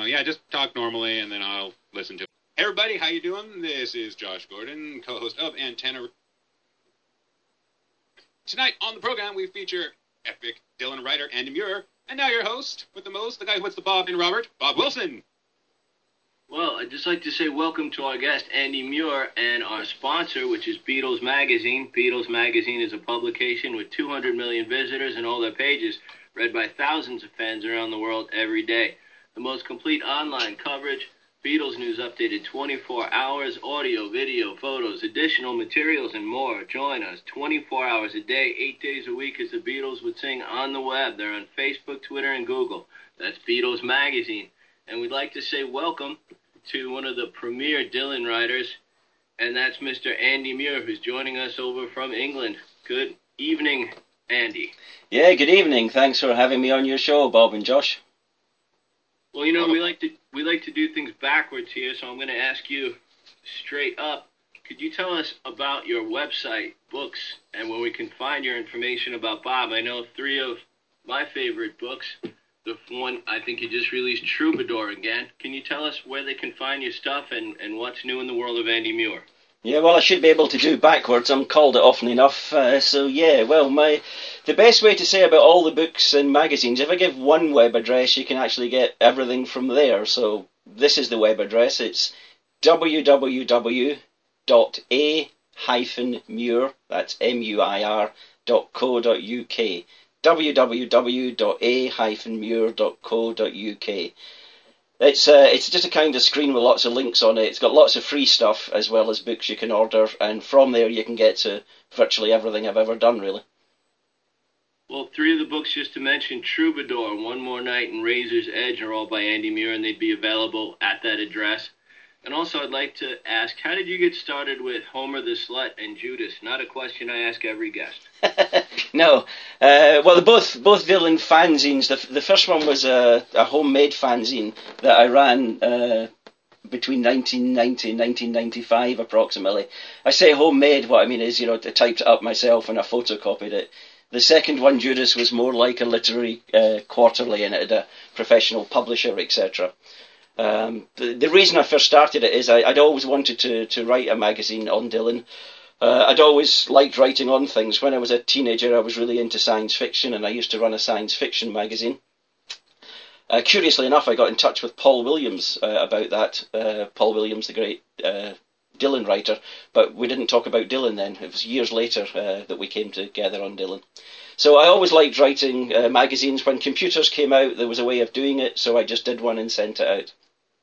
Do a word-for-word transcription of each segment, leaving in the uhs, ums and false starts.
Uh, yeah, just talk normally, and then I'll listen to it. Hey, everybody, how you doing? This is Josh Gordon, co-host of Antenna. Tonight on the program, we feature epic Dylan writer Andy Muir, and now your host with the most, the guy who puts the Bob in Robert, Bob Wilson. Well, I'd just like to say welcome to our guest, Andy Muir, and our sponsor, which is Beatles Magazine. Beatles Magazine is a publication with two hundred million visitors and all their pages, read by thousands of fans around the world every day. The most complete online coverage, Beatles news updated twenty-four hours, audio, video, photos, additional materials, and more. Join us twenty-four hours a day, eight days a week as the Beatles would sing on the web. They're on Facebook, Twitter, and Google. That's Beatles Magazine. And we'd like to say welcome to one of the premier Dylan writers, and that's Mister Andy Muir, who's joining us over from England. Good evening, Andy. Yeah, good evening. Thanks for having me on your show, Bob and Josh. Well, you know, we like to we like to do things backwards here, so I'm going to ask you straight up. Could you tell us about your website, books, and where we can find your information about Bob? I know three of my favorite books. The one I think you just released, Troubadour, again. Can you tell us where they can find your stuff and, and what's new in the world of Andy Muir? Yeah, well, I should be able to do backwards. I'm called it often enough. Uh, so, yeah, well, my the best way to say about all the books and magazines, if I give one web address, you can actually get everything from there. So this is the web address. It's w w w dot a dash muir, that's M U I R, dot co dot u k. w w w dot a dash muir dot co dot u k. It's uh, it's just a kind of screen with lots of links on it. It's got lots of free stuff as well as books you can order, and from there you can get to virtually everything I've ever done, really. Well, three of the books, just to mention, Troubadour, One More Night, and Razor's Edge are all by Andy Muir, and they'd be available at that address. And also, I'd like to ask, how did you get started with Homer the Slut and Judas? Not a question I ask every guest. No. Uh, well, both both Dylan fanzines. The, the first one was a, a homemade fanzine that I ran uh, between nineteen ninety and nineteen ninety-five, approximately. I say homemade, what I mean is, you know, I typed it up myself and I photocopied it. The second one, Judas, was more like a literary uh, quarterly, and it had a professional publisher, et cetera. Um, the, the reason I first started it is I, I'd always wanted to, to write a magazine on Dylan. Uh, I'd always liked writing on things. When I was a teenager, I was really into science fiction, and I used to run a science fiction magazine. Uh, curiously enough, I got in touch with Paul Williams uh, about that. Uh, Paul Williams, the great uh, Dylan writer, but we didn't talk about Dylan then. It was years later uh, that we came together on Dylan. So I always liked writing uh, magazines. When computers came out, there was a way of doing it, so I just did one and sent it out.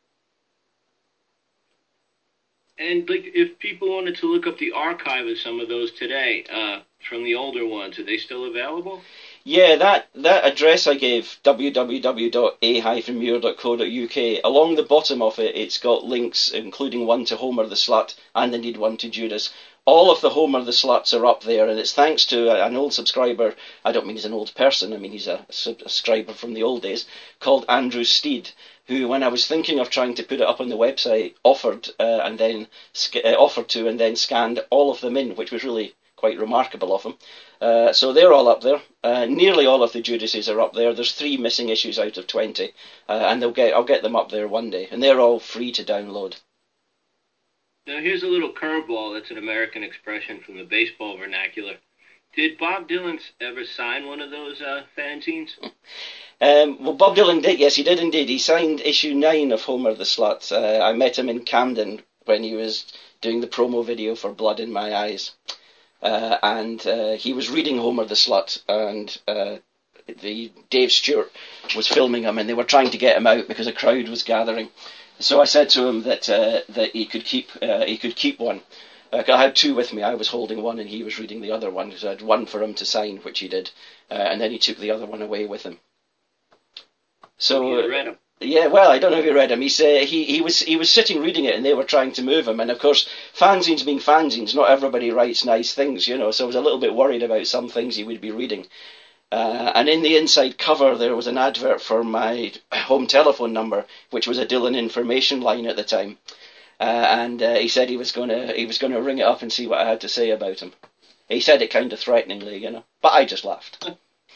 And like, if people wanted to look up the archive of some of those today, uh, from the older ones, are they still available? Yeah, that, that address I gave, w w w dot a dash muir dot co dot u k, along the bottom of it, it's got links, including one to Homer the Slut, and indeed one to Judas. All of the Homer the Sluts are up there, and it's thanks to an old subscriber. I don't mean he's an old person, I mean he's a subscriber from the old days, called Andrew Steed, who, when I was thinking of trying to put it up on the website, offered uh, and then uh, offered to and then scanned all of them in, which was really quite remarkable of him. Uh, so they're all up there. Uh, nearly all of the Judases are up there. There's three missing issues out of twenty, uh, and they'll get I'll get them up there one day, and they're all free to download. Now here's a little curveball. That's an American expression from the baseball vernacular. Did Bob Dylan ever sign one of those uh, fanzines? Um, well, Bob Dylan did, yes, he did indeed. He signed issue nine of Homer the Slut. Uh, I met him in Camden when he was doing the promo video for Blood in My Eyes. Uh, and uh, he was reading Homer the Slut, and uh, the Dave Stewart was filming him, and they were trying to get him out because a crowd was gathering. So I said to him that uh, that he could keep uh, he could keep one. Uh, I had two with me. I was holding one, and he was reading the other one. So I had one for him to sign, which he did, uh, and then he took the other one away with him. So you read him. Yeah, well, I don't know if you read him. He said he, he was he was sitting reading it, and they were trying to move him. And of course, fanzines being fanzines, not everybody writes nice things, you know. So I was a little bit worried about some things he would be reading. Uh, and in the inside cover, there was an advert for my home telephone number, which was a Dylan information line at the time. Uh, and uh, he said he was gonna he was gonna ring it up and see what I had to say about him. He said it kind of threateningly, you know, but I just laughed.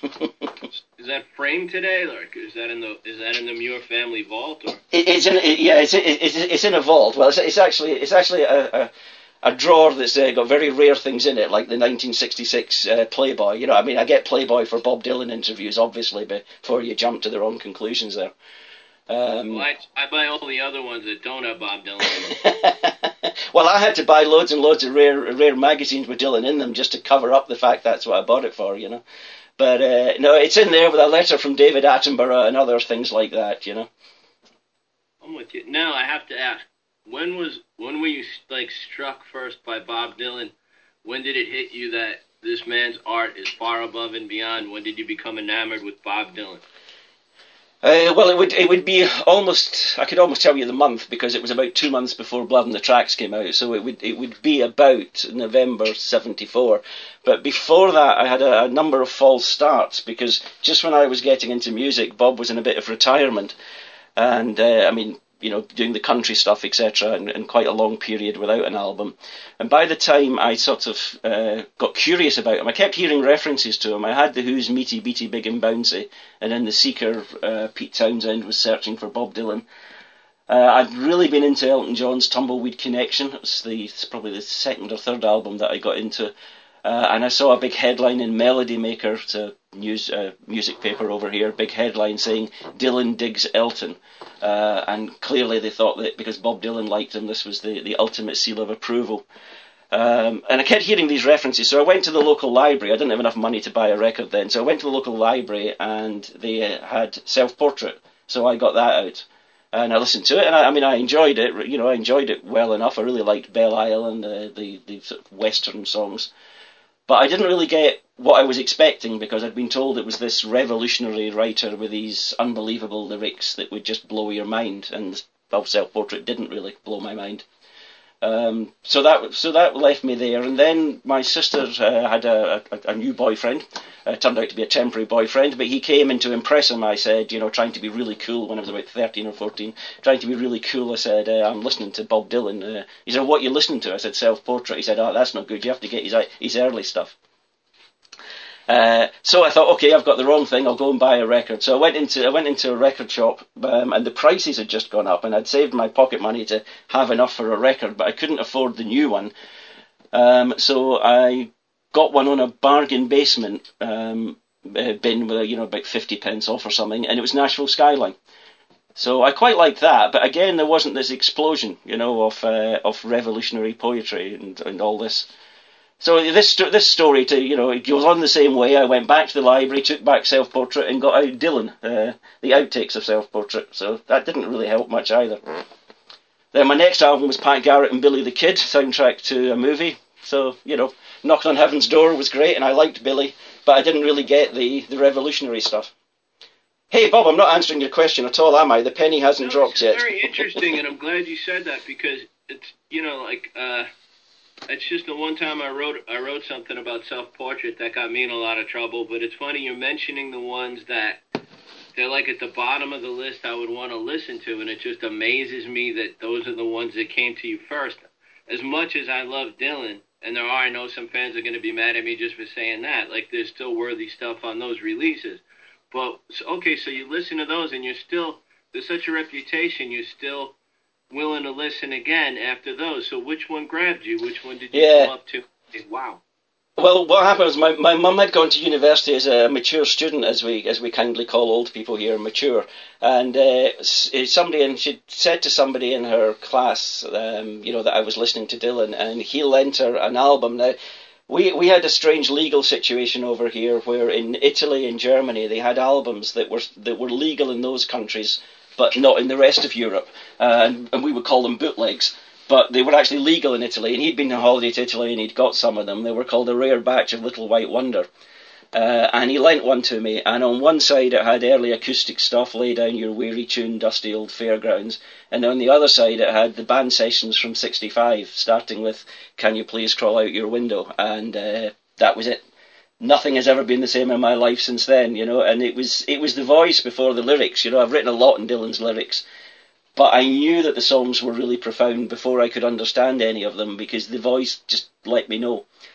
Is that framed today, or is that in the is that in the Muir family vault? Or? It, it's in it, yeah, it's, it, it's it's in a vault. Well, it's, it's actually it's actually a, a, a drawer that's uh, got very rare things in it, like the nineteen sixty-six uh, Playboy. You know, I mean, I get Playboy for Bob Dylan interviews, obviously, before you jump to the wrong conclusions there. Um, well, I, I buy all the other ones that don't have Bob Dylan in them. Well, I had to buy loads and loads of rare rare magazines with Dylan in them just to cover up the fact that's what I bought it for, you know. But uh, no, it's in there with a letter from David Attenborough and other things like that, you know. I'm with you. Now I have to ask, when was when were you like struck first by Bob Dylan? When did it hit you that this man's art is far above and beyond? When did you become enamored with Bob Dylan? Uh, well, it would it would be almost, I could almost tell you the month, because it was about two months before Blood on the Tracks came out, so it would it would be about November seventy-four. But before that, I had a, a number of false starts, because just when I was getting into music, Bob was in a bit of retirement, and uh, I mean, you know, doing the country stuff, et cetera, and, and quite a long period without an album. And by the time I sort of uh, got curious about him, I kept hearing references to him. I had the Who's Meaty Beaty Big and Bouncy, and then the Seeker, uh, Pete Townsend was searching for Bob Dylan. Uh, I'd really been into Elton John's Tumbleweed Connection. It was the, it's probably the second or third album that I got into. Uh, and I saw a big headline in Melody Maker, it's a news uh, music paper over here, big headline saying Dylan digs Elton. Uh, and clearly they thought that because Bob Dylan liked him, this was the, the ultimate seal of approval. Um, and I kept hearing these references, so I went to the local library. I didn't have enough money to buy a record then, so I went to the local library and they uh, had Self-Portrait, so I got that out. And I listened to it, and I, I mean, I enjoyed it, you know, I enjoyed it well enough. I really liked Belle Isle and uh, the, the sort of Western songs. But I didn't really get what I was expecting, because I'd been told it was this revolutionary writer with these unbelievable lyrics that would just blow your mind, and well, Self-Portrait didn't really blow my mind. Um, so that so that left me there, and then my sister uh, had a, a, a new boyfriend. Uh, turned out to be a temporary boyfriend, but he came in to impress him. I said, you know, trying to be really cool when I was about thirteen or fourteen, trying to be really cool. I said, uh, I'm listening to Bob Dylan. Uh, he said, what are you listening to? I said, Self-Portrait. He said, oh, that's not good. You have to get his his early stuff. Uh, so I thought, okay, I've got the wrong thing. I'll go and buy a record. So I went into I went into a record shop, um, and the prices had just gone up, and I'd saved my pocket money to have enough for a record, but I couldn't afford the new one. Um, so I got one on a bargain basement um, bin with, you know, about fifty pence off or something, and it was Nashville Skyline. So I quite liked that, but again, there wasn't this explosion, you know, of uh, of revolutionary poetry and, and all this. So this this story, to you know, it goes on the same way. I went back to the library, took back Self-Portrait, and got out Dylan, uh, the outtakes of Self-Portrait. So that didn't really help much either. Then my next album was Pat Garrett and Billy the Kid, soundtrack to a movie. So, you know, Knocking on Heaven's Door was great, and I liked Billy, but I didn't really get the, the revolutionary stuff. Hey, Bob, I'm not answering your question at all, am I? The penny hasn't no, dropped yet. It's very interesting, and I'm glad you said that, because it's, you know, like, uh, it's just the one time I wrote I wrote something about Self-Portrait that got me in a lot of trouble, but it's funny you're mentioning the ones that they're like at the bottom of the list I would want to listen to, and it just amazes me that those are the ones that came to you first. As much as I love Dylan, and there are, I know some fans are going to be mad at me just for saying that, like there's still worthy stuff on those releases. But, okay, so you listen to those, and you're still, there's such a reputation, you're still willing to listen again after those. So which one grabbed you? Which one did you yeah. come up to? Wow. Well, what happened was my, my mum had gone to university as a mature student, as we as we kindly call old people here, mature. And uh, somebody, and she said to somebody in her class, um, you know, that I was listening to Dylan, and he lent her an album. Now, we we had a strange legal situation over here, where in Italy and Germany they had albums that were that were legal in those countries, but not in the rest of Europe, uh, and, and we would call them bootlegs. But they were actually legal in Italy, and he'd been on holiday to Italy, and he'd got some of them. They were called A Rare Batch of Little White Wonder. Uh, and he lent one to me, and on one side it had early acoustic stuff, Lay Down Your Weary Tune, Dusty Old Fairgrounds, and on the other side it had the band sessions from sixty-five, starting with Can You Please Crawl Out Your Window, and uh, that was it. Nothing has ever been the same in my life since then, you know, and it was it was the voice before the lyrics. You know, I've written a lot in Dylan's lyrics, but I knew that the songs were really profound before I could understand any of them, because the voice just let me know.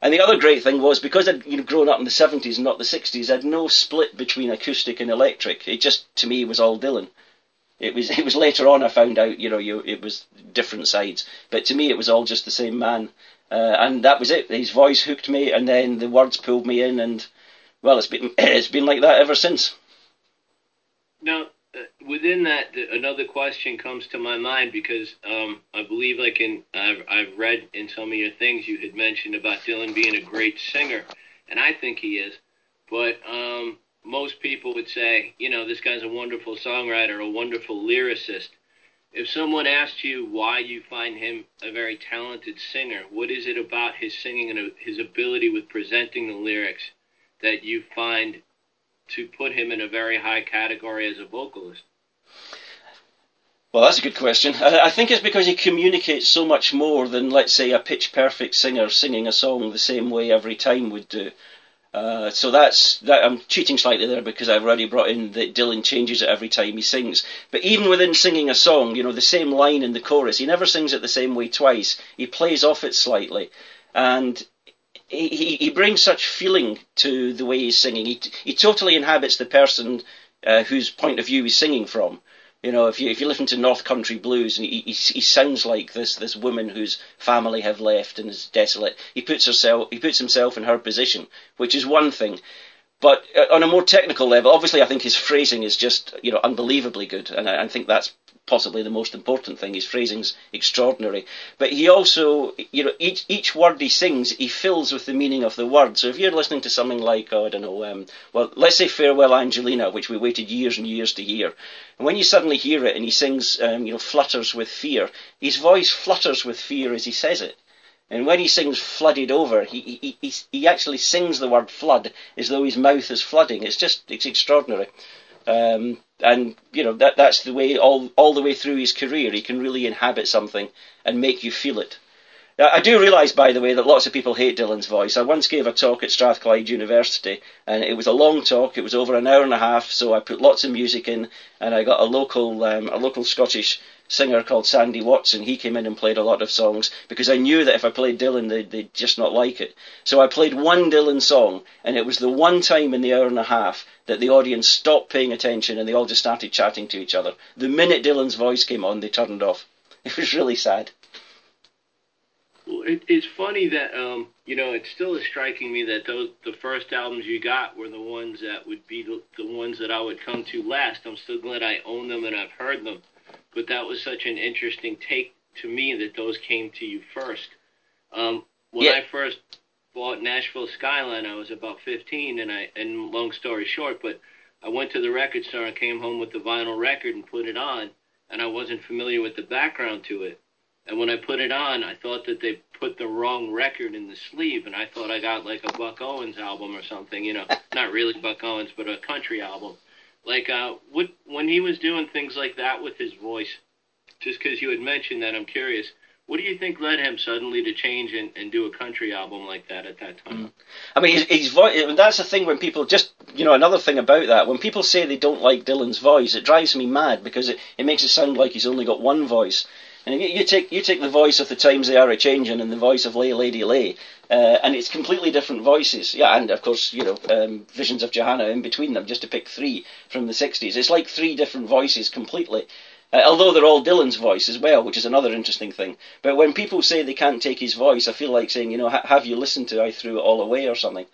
And the other great thing was, because I'd you know, grown up in the seventies and not the sixties, I had no split between acoustic and electric. It just, to me, was all Dylan. It was it was later on I found out, you know, you, it was different sides. But to me, it was all just the same man. Uh, and that was it. His voice hooked me, and then the words pulled me in, and, well, it's been, it's been like that ever since. Now, uh, within that, another question comes to my mind, because um, I believe, like in I've, I've read in some of your things, you had mentioned about Dylan being a great singer, and I think he is. But um, most people would say, you know, this guy's a wonderful songwriter, a wonderful lyricist. If someone asked you why you find him a very talented singer, what is it about his singing and his ability with presenting the lyrics that you find to put him in a very high category as a vocalist? Well, that's a good question. I, I think it's because he communicates so much more than, let's say, a pitch-perfect singer singing a song the same way every time would do. Uh, so that's that. I'm cheating slightly there because I've already brought in that Dylan changes it every time he sings. But even within singing a song, you know, the same line in the chorus, he never sings it the same way twice. He plays off it slightly, and he he, he brings such feeling to the way he's singing. He he totally inhabits the person uh, whose point of view he's singing from. You know, if you if you listen to North Country Blues, and he, he he sounds like this this woman whose family have left and is desolate. He puts herself he puts himself in her position, which is one thing. But on a more technical level, obviously, I think his phrasing is just you know unbelievably good, and I, I think that's possibly the most important thing. His phrasing's extraordinary. But he also, you know, each each word he sings, he fills with the meaning of the word. So if you're listening to something like, oh, I don't know, um, well, let's say Farewell Angelina, which we waited years and years to hear, and when you suddenly hear it and he sings, um, you know, flutters with fear, his voice flutters with fear as he says it. And when he sings Flooded Over, he, he he he actually sings the word flood as though his mouth is flooding. It's just, it's extraordinary. Um, and, you know, that that's the way, all all the way through his career, he can really inhabit something and make you feel it. Now, I do realise, by the way, that lots of people hate Dylan's voice. I once gave a talk at Strathclyde University, and it was a long talk. It was over an hour and a half, so I put lots of music in, and I got a local um, a local Scottish singer called Sandy Watson. He came in and played a lot of songs, because I knew that if I played Dylan, they'd, they'd just not like it. So I played one Dylan song, and it was the one time in the hour and a half that the audience stopped paying attention, and they all just started chatting to each other. The minute Dylan's voice came on, they turned off. It was really sad. Well, it, it's funny that, um, you know, it still is striking me that those, the first albums you got were the ones that would be the, the ones that I would come to last. I'm still glad I own them and I've heard them. But that was such an interesting take to me that those came to you first. Um, when yeah. I first bought Nashville Skyline, I was about fifteen, and I, and long story short, but I went to the record store and came home with the vinyl record and put it on, and I wasn't familiar with the background to it. And when I put it on, I thought that they put the wrong record in the sleeve, and I thought I got like a Buck Owens album or something, you know, not really Buck Owens, but a country album. Like, uh, what, when he was doing things like that with his voice, just because you had mentioned that, I'm curious, what do you think led him suddenly to change and, and do a country album like that at that time? Mm. I mean, his, his voice, that's the thing when people just, you know, another thing about that, when people say they don't like Dylan's voice, it drives me mad, because it, it makes it sound like he's only got one voice. And you, you take you take the voice of The Times They Are A-Changin' and the voice of Lay Lady Lay, uh, and it's completely different voices. Yeah, and of course, you know, um, Visions of Johanna in between them, just to pick three from the sixties. It's like three different voices completely. Uh, although they're all Dylan's voice as well, which is another interesting thing. But when people say they can't take his voice, I feel like saying, you know, ha- have you listened to I Threw It All Away or something?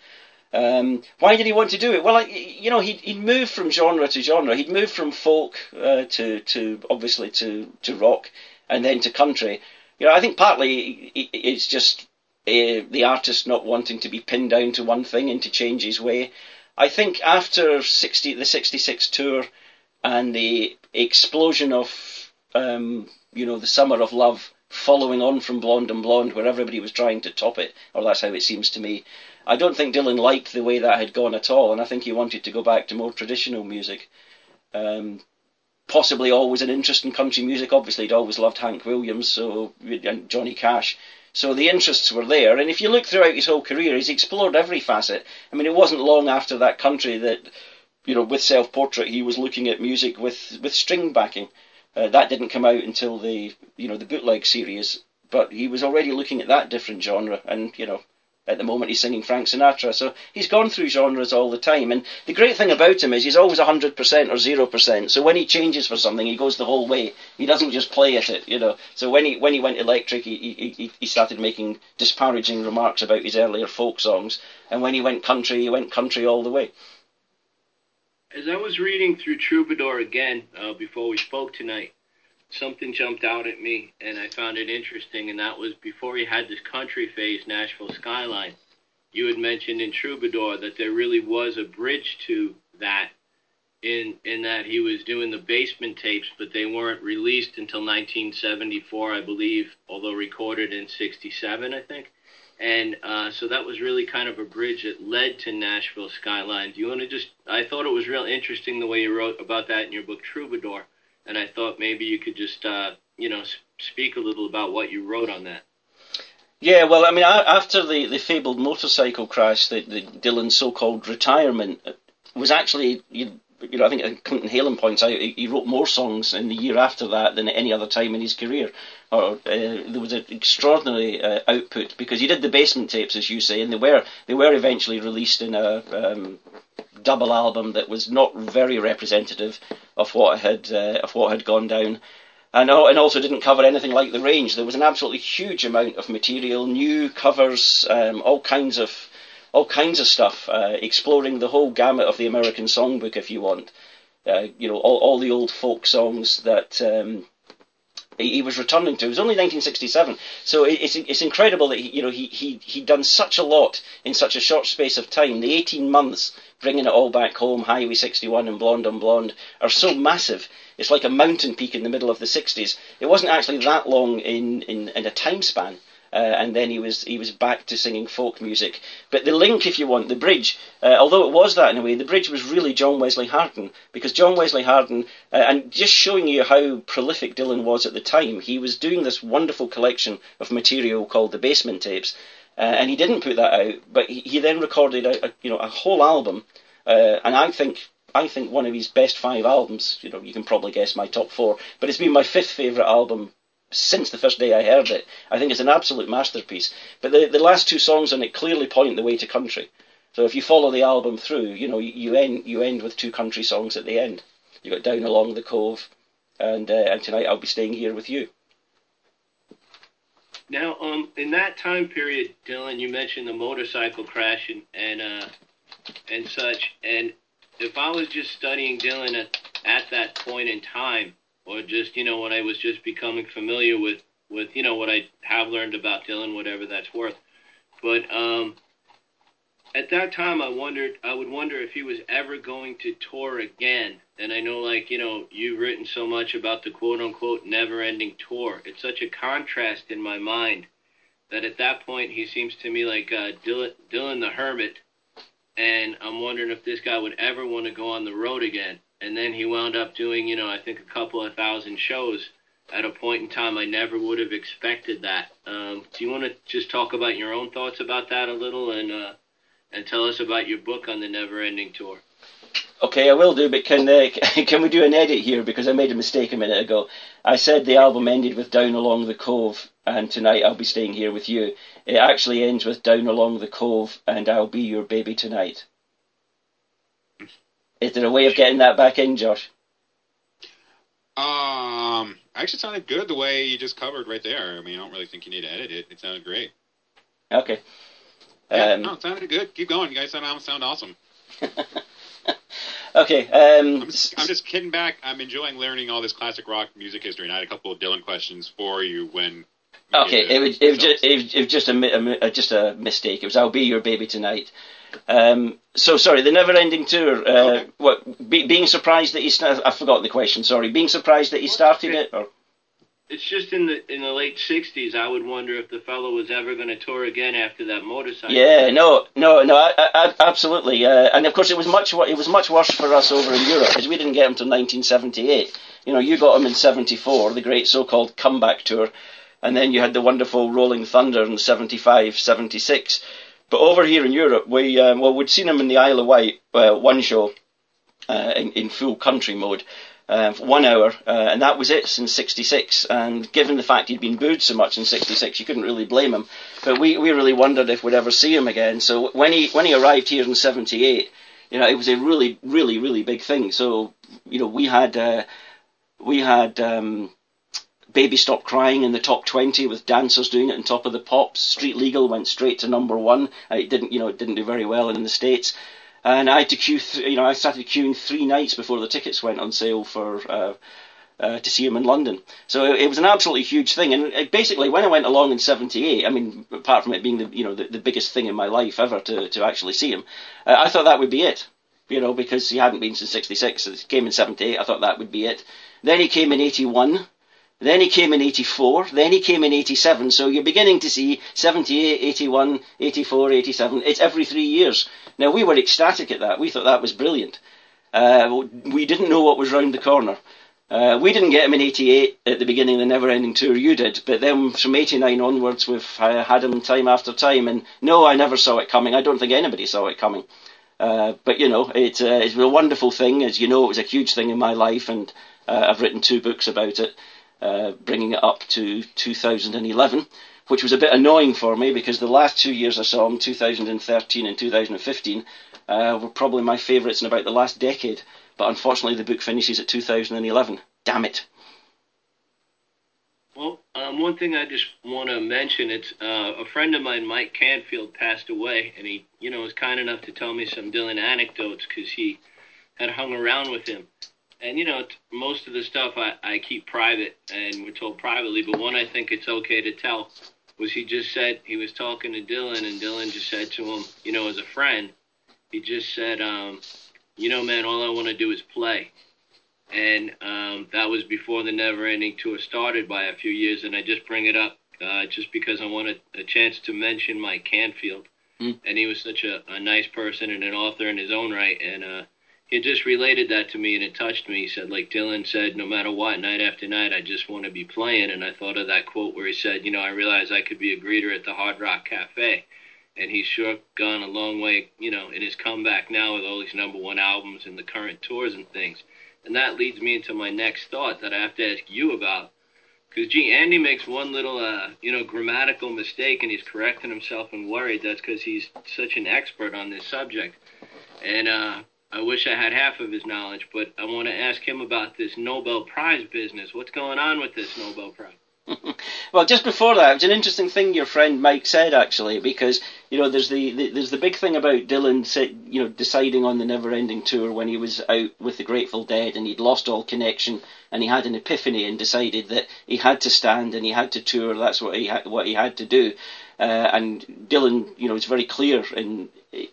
Um, why did he want to do it? Well, I, you know, he'd, he'd moved from genre to genre. He'd moved from folk uh, to, to, obviously, to, to rock, and then to country. You know, I think partly it's just uh, the artist not wanting to be pinned down to one thing and to change his way. I think after sixty, the sixty-six tour and the explosion of, um, you know, the Summer of Love following on from Blonde and Blonde, where everybody was trying to top it, or that's how it seems to me, I don't think Dylan liked the way that had gone at all, and I think he wanted to go back to more traditional music. Um, possibly always an interest in country music. Obviously, he'd always loved Hank Williams so and Johnny Cash. So the interests were there. And if you look throughout his whole career, he's explored every facet. I mean, it wasn't long after that country that, you know, with Self-Portrait, he was looking at music with, with string backing. Uh, that didn't come out until the, you know, the bootleg series. But he was already looking at that different genre. And, you know, At the moment, he's singing Frank Sinatra. So he's gone through genres all the time. And the great thing about him is he's always one hundred percent or zero percent. So when he changes for something, he goes the whole way. He doesn't just play at it, you know. So when he when he went electric, he, he, he started making disparaging remarks about his earlier folk songs. And when he went country, he went country all the way. As I was reading through Troubadour again uh, before we spoke tonight, something jumped out at me, and I found it interesting, and that was before he had this country phase, Nashville Skyline. You had mentioned in Troubadour that there really was a bridge to that, in in that he was doing the Basement tapes, but they weren't released until nineteen seventy-four, I believe, although recorded in sixty-seven, I think. And uh, so that was really kind of a bridge that led to Nashville Skyline. Do you want to just, I thought it was real interesting the way you wrote about that in your book, Troubadour. And I thought maybe you could just, uh, you know, speak a little about what you wrote on that. Yeah, well, I mean, after the, the fabled motorcycle crash, the, the Dylan's so-called retirement was actually, you, you know, I think Clinton Halen points out, he wrote more songs in the year after that than at any other time in his career. Or uh, there was an extraordinary uh, output because he did the Basement tapes, as you say, and they were they were eventually released in a um, double album that was not very representative of what had uh, of what had gone down, and and also didn't cover anything like the range. There was an absolutely huge amount of material, new covers, um, all kinds of all kinds of stuff, uh, exploring the whole gamut of the American songbook, if you want. Uh, you know, all all the old folk songs that um, he, he was returning to. It was only nineteen sixty-seven, so it, it's it's incredible that he, you know he he he'd done such a lot in such a short space of time. The eighteen months. Bringing it all back home, Highway sixty-one and Blonde on Blonde are so massive. It's like a mountain peak in the middle of the sixties. It wasn't actually that long in, in, in a time span, uh, and then he was he was back to singing folk music. But the link, if you want, the bridge, uh, although it was that in a way, the bridge was really John Wesley Hardin, because John Wesley Hardin, uh, and just showing you how prolific Dylan was at the time, he was doing this wonderful collection of material called the Basement tapes. Uh, and he didn't put that out, but he, he then recorded a, a you know a whole album, uh, and I think I think one of his best five albums. You know, you can probably guess my top four, but it's been my fifth favourite album since the first day I heard it. I think it's an absolute masterpiece. But the the last two songs on it clearly point the way to country. So if you follow the album through, you know you, you end you end with two country songs at the end. You got Down Along the Cove, and uh, and Tonight I'll Be Staying Here with You. Now, um, in that time period, Dylan, you mentioned the motorcycle crash and and, uh, and such. And if I was just studying Dylan at, at that point in time, or just, you know, when I was just becoming familiar with, with, you know, what I have learned about Dylan, whatever that's worth. But um, at that time, I wondered, I would wonder if he was ever going to tour again. And I know, like, you know, you've written so much about the quote-unquote never-ending tour. It's such a contrast in my mind that at that point he seems to me like uh, Dylan, Dylan the Hermit, and I'm wondering if this guy would ever want to go on the road again. And then he wound up doing, you know, I think a couple of thousand shows at a point in time I never would have expected that. Um, do you want to just talk about your own thoughts about that a little and uh, and tell us about your book on the never-ending tour? Okay, I will do, but can uh, can we do an edit here, because I made a mistake a minute ago. I said the album ended with Down Along the Cove and Tonight I'll Be Staying Here with You. It actually ends with Down Along the Cove and I'll Be Your Baby Tonight. Is there a way of getting that back in, Josh? Um, actually sounded good the way you just covered right there. I mean, I don't really think you need to edit it. It sounded great. Okay. Yeah, um, no, it sounded good. Keep going. You guys sound, sound awesome. Okay. Um, I'm, just, I'm just kidding back. I'm enjoying learning all this classic rock music history, and I had a couple of Dylan questions for you when. Okay, it was, it was just it was, it was just a, a just a mistake. It was I'll Be Your Baby Tonight. Um, so sorry, the Never-Ending Tour. Uh, okay. What? Be, being surprised that he st- I've forgotten the question. Sorry, being surprised that he started it, or. It's just in the in the late sixties, I would wonder if the fellow was ever going to tour again after that motorcycle. Yeah, no, no, no, I, I, absolutely. Uh, and of course, it was much it was much worse for us over in Europe, because we didn't get him till nineteen seventy-eight. You know, you got him in seventy-four, the great so-called comeback tour, and then you had the wonderful Rolling Thunder in seventy-five, seventy-six. But over here in Europe, we um, well, we'd seen him in the Isle of Wight, uh, one show uh, in, in full country mode. uh, for one hour, uh, and that was it since sixty-six. And given the fact he'd been booed so much in sixty-six, you couldn't really blame him. But we, we really wondered if we'd ever see him again. So when he when he arrived here in seventy-eight, you know, it was a really, really, really big thing. So, you know, we had uh, we had um, Baby Stop Crying in the top twenty with dancers doing it on top of the pops. Street Legal went straight to number one. It didn't, you know, it didn't do very well in the States. And I had to queue, th- you know, I started queuing three nights before the tickets went on sale for uh, uh, to see him in London. So it, it was an absolutely huge thing. And it, basically, when I went along in seventy-eight, I mean, apart from it being the, you know, the, the biggest thing in my life ever to, to actually see him, uh, I thought that would be it. You know, because he hadn't been since sixty-six. So he came in seventy-eight. I thought that would be it. Then he came in eighty-one. Then he came in eighty-four, then he came in eighty-seven, so you're beginning to see seventy-eight, eighty-one, eighty-four, eighty-seven, it's every three years. Now, we were ecstatic at that, we thought that was brilliant. Uh, we didn't know what was round the corner. Uh, we didn't get him in eighty-eight at the beginning of the Never Ending Tour, you did, but then from eighty-nine onwards we've uh, had him time after time, and no, I never saw it coming, I don't think anybody saw it coming. Uh, but, you know, it, uh, it's a wonderful thing, as you know, it was a huge thing in my life, and uh, I've written two books about it. Uh, bringing it up to two thousand eleven, which was a bit annoying for me because the last two years I saw him, two thousand thirteen and two thousand fifteen, uh, were probably my favourites in about the last decade. But unfortunately, the book finishes at two thousand eleven. Damn it. Well, um, one thing I just want to mention, it's uh, a friend of mine, Mike Canfield, passed away, and he, you know, was kind enough to tell me some Dylan anecdotes because he had hung around with him. And, you know, most of the stuff I, I keep private, and we're told privately, but one I think it's okay to tell was he just said, he was talking to Dylan, and Dylan just said to him, you know, as a friend, he just said, um, you know, man, all I want to do is play. And um, that was before the Never Ending Tour started by a few years, and I just bring it up uh, just because I wanted a chance to mention Mike Canfield. Mm. And he was such a, a nice person and an author in his own right, and uh he just related that to me, and it touched me. He said, like Dylan said, no matter what, night after night, I just want to be playing. And I thought of that quote where he said, you know, I realized I could be a greeter at the Hard Rock Cafe. And he's sure gone a long way, you know, in his comeback now with all these number one albums and the current tours and things. And that leads me into my next thought that I have to ask you about. Because, gee, Andy makes one little, uh, you know, grammatical mistake, and he's correcting himself and worried. That's because he's such an expert on this subject. And, uh... I wish I had half of his knowledge, but I want to ask him about this Nobel Prize business. What's going on with this Nobel Prize? Well, just before that, it was an interesting thing your friend Mike said, actually, because, you know, there's the, the there's the big thing about Dylan, you know, deciding on the Never Ending Tour when he was out with the Grateful Dead and he'd lost all connection and he had an epiphany and decided that he had to stand and he had to tour. That's what he had, what he had to do. Uh, and Dylan, you know, is very clear in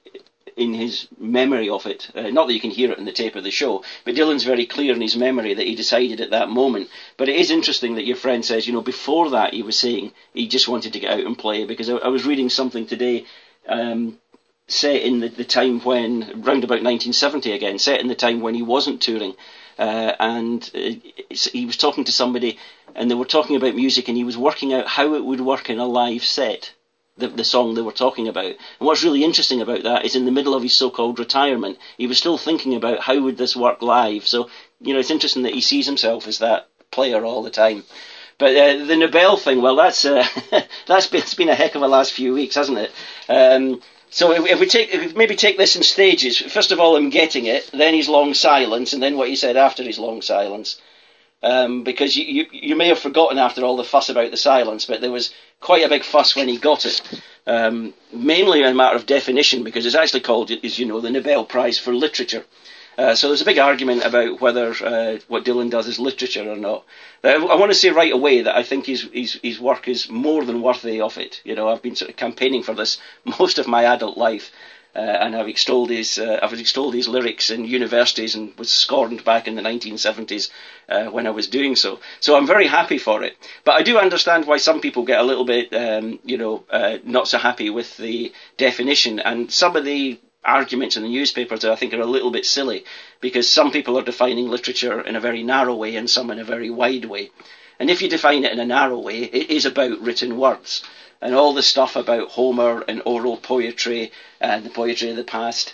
in his memory of it, uh, not that you can hear it in the tape of the show, but Dylan's very clear in his memory that he decided at that moment. But it is interesting that your friend says, you know, before that he was saying he just wanted to get out and play, because I, I was reading something today um, set in the, the time when, round about nineteen seventy again, set in the time when he wasn't touring, uh, and uh, he was talking to somebody and they were talking about music and he was working out how it would work in a live set. The, the song they were talking about. And what's really interesting about that is in the middle of his so-called retirement, he was still thinking about how would this work live. So, you know, it's interesting that he sees himself as that player all the time. But uh, the Nobel thing, well, that's uh, that's been, it's been a heck of a last few weeks, hasn't it? Um, so if, if we take if we maybe take this in stages, first of all, him getting it, then his long silence, and then what he said after his long silence. Um, because you, you you may have forgotten after all the fuss about the silence, but there was quite a big fuss when he got it. Um, mainly a matter of definition, because it's actually called, as you know, the Nobel Prize for Literature. Uh, so there's a big argument about whether uh, what Dylan does is literature or not. I, I want to say right away that I think his, his his work is more than worthy of it. You know, I've been sort of campaigning for this most of my adult life. Uh, and I've extolled his, uh, I've extolled his lyrics in universities and was scorned back in the nineteen seventies uh, when I was doing so. So I'm very happy for it. But I do understand why some people get a little bit, um, you know, uh, not so happy with the definition. And some of the arguments in the newspapers, I think, are a little bit silly, because some people are defining literature in a very narrow way and some in a very wide way. And if you define it in a narrow way, it is about written words. And all the stuff about Homer and oral poetry and the poetry of the past,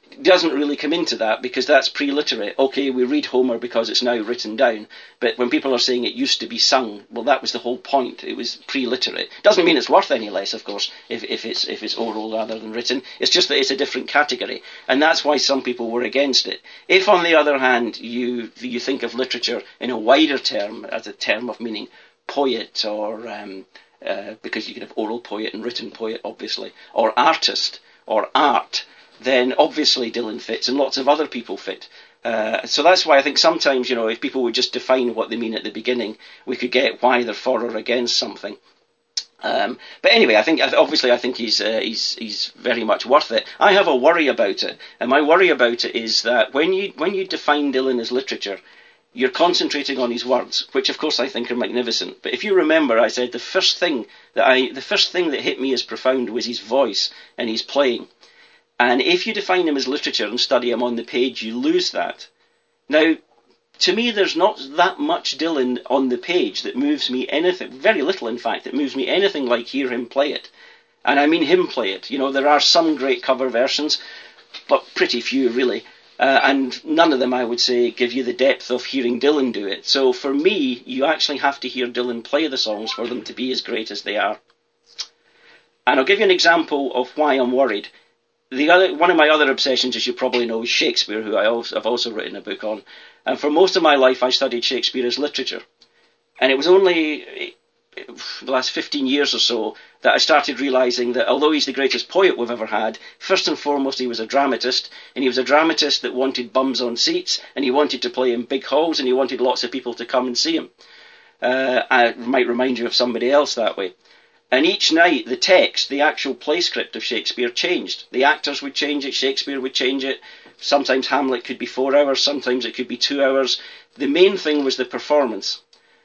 doesn't really come into that because that's pre-literate. Okay, we read Homer because it's now written down, but when people are saying it used to be sung, well, that was the whole point. It was pre-literate. Doesn't mean it's worth any less, of course, if, if it's if it's oral rather than written. It's just that it's a different category, and that's why some people were against it. If, on the other hand, you you think of literature in a wider term, as a term of meaning poet, or um, uh, because you could have oral poet and written poet, obviously, or artist, or art, then obviously Dylan fits and lots of other people fit. Uh, so that's why I think sometimes, you know, if people would just define what they mean at the beginning, we could get why they're for or against something. Um, but anyway, I think obviously I think he's uh, he's he's very much worth it. I have a worry about it, and my worry about it is that when you when you define Dylan as literature, you're concentrating on his words, which of course I think are magnificent. But if you remember, I said the first thing that I the first thing that hit me as profound was his voice and his playing. And if you define him as literature and study him on the page, you lose that. Now, to me, there's not that much Dylan on the page that moves me anything, very little in fact, that moves me anything like hear him play it. And I mean him play it. You know, there are some great cover versions, but pretty few really. Uh, and none of them, I would say, give you the depth of hearing Dylan do it. So for me, you actually have to hear Dylan play the songs for them to be as great as they are. And I'll give you an example of why I'm worried. The other, one of my other obsessions, as you probably know, is Shakespeare, who I also, I've also written a book on. And for most of my life, I studied Shakespeare as literature. And it was only the last fifteen years or so that I started realising that although he's the greatest poet we've ever had, first and foremost he was a dramatist, and he was a dramatist that wanted bums on seats, and he wanted to play in big halls, and he wanted lots of people to come and see him. Uh, I might remind you of somebody else that way. And each night, the text, the actual play script of Shakespeare changed. The actors would change it, Shakespeare would change it. Sometimes Hamlet could be four hours, sometimes it could be two hours. The main thing was the performance.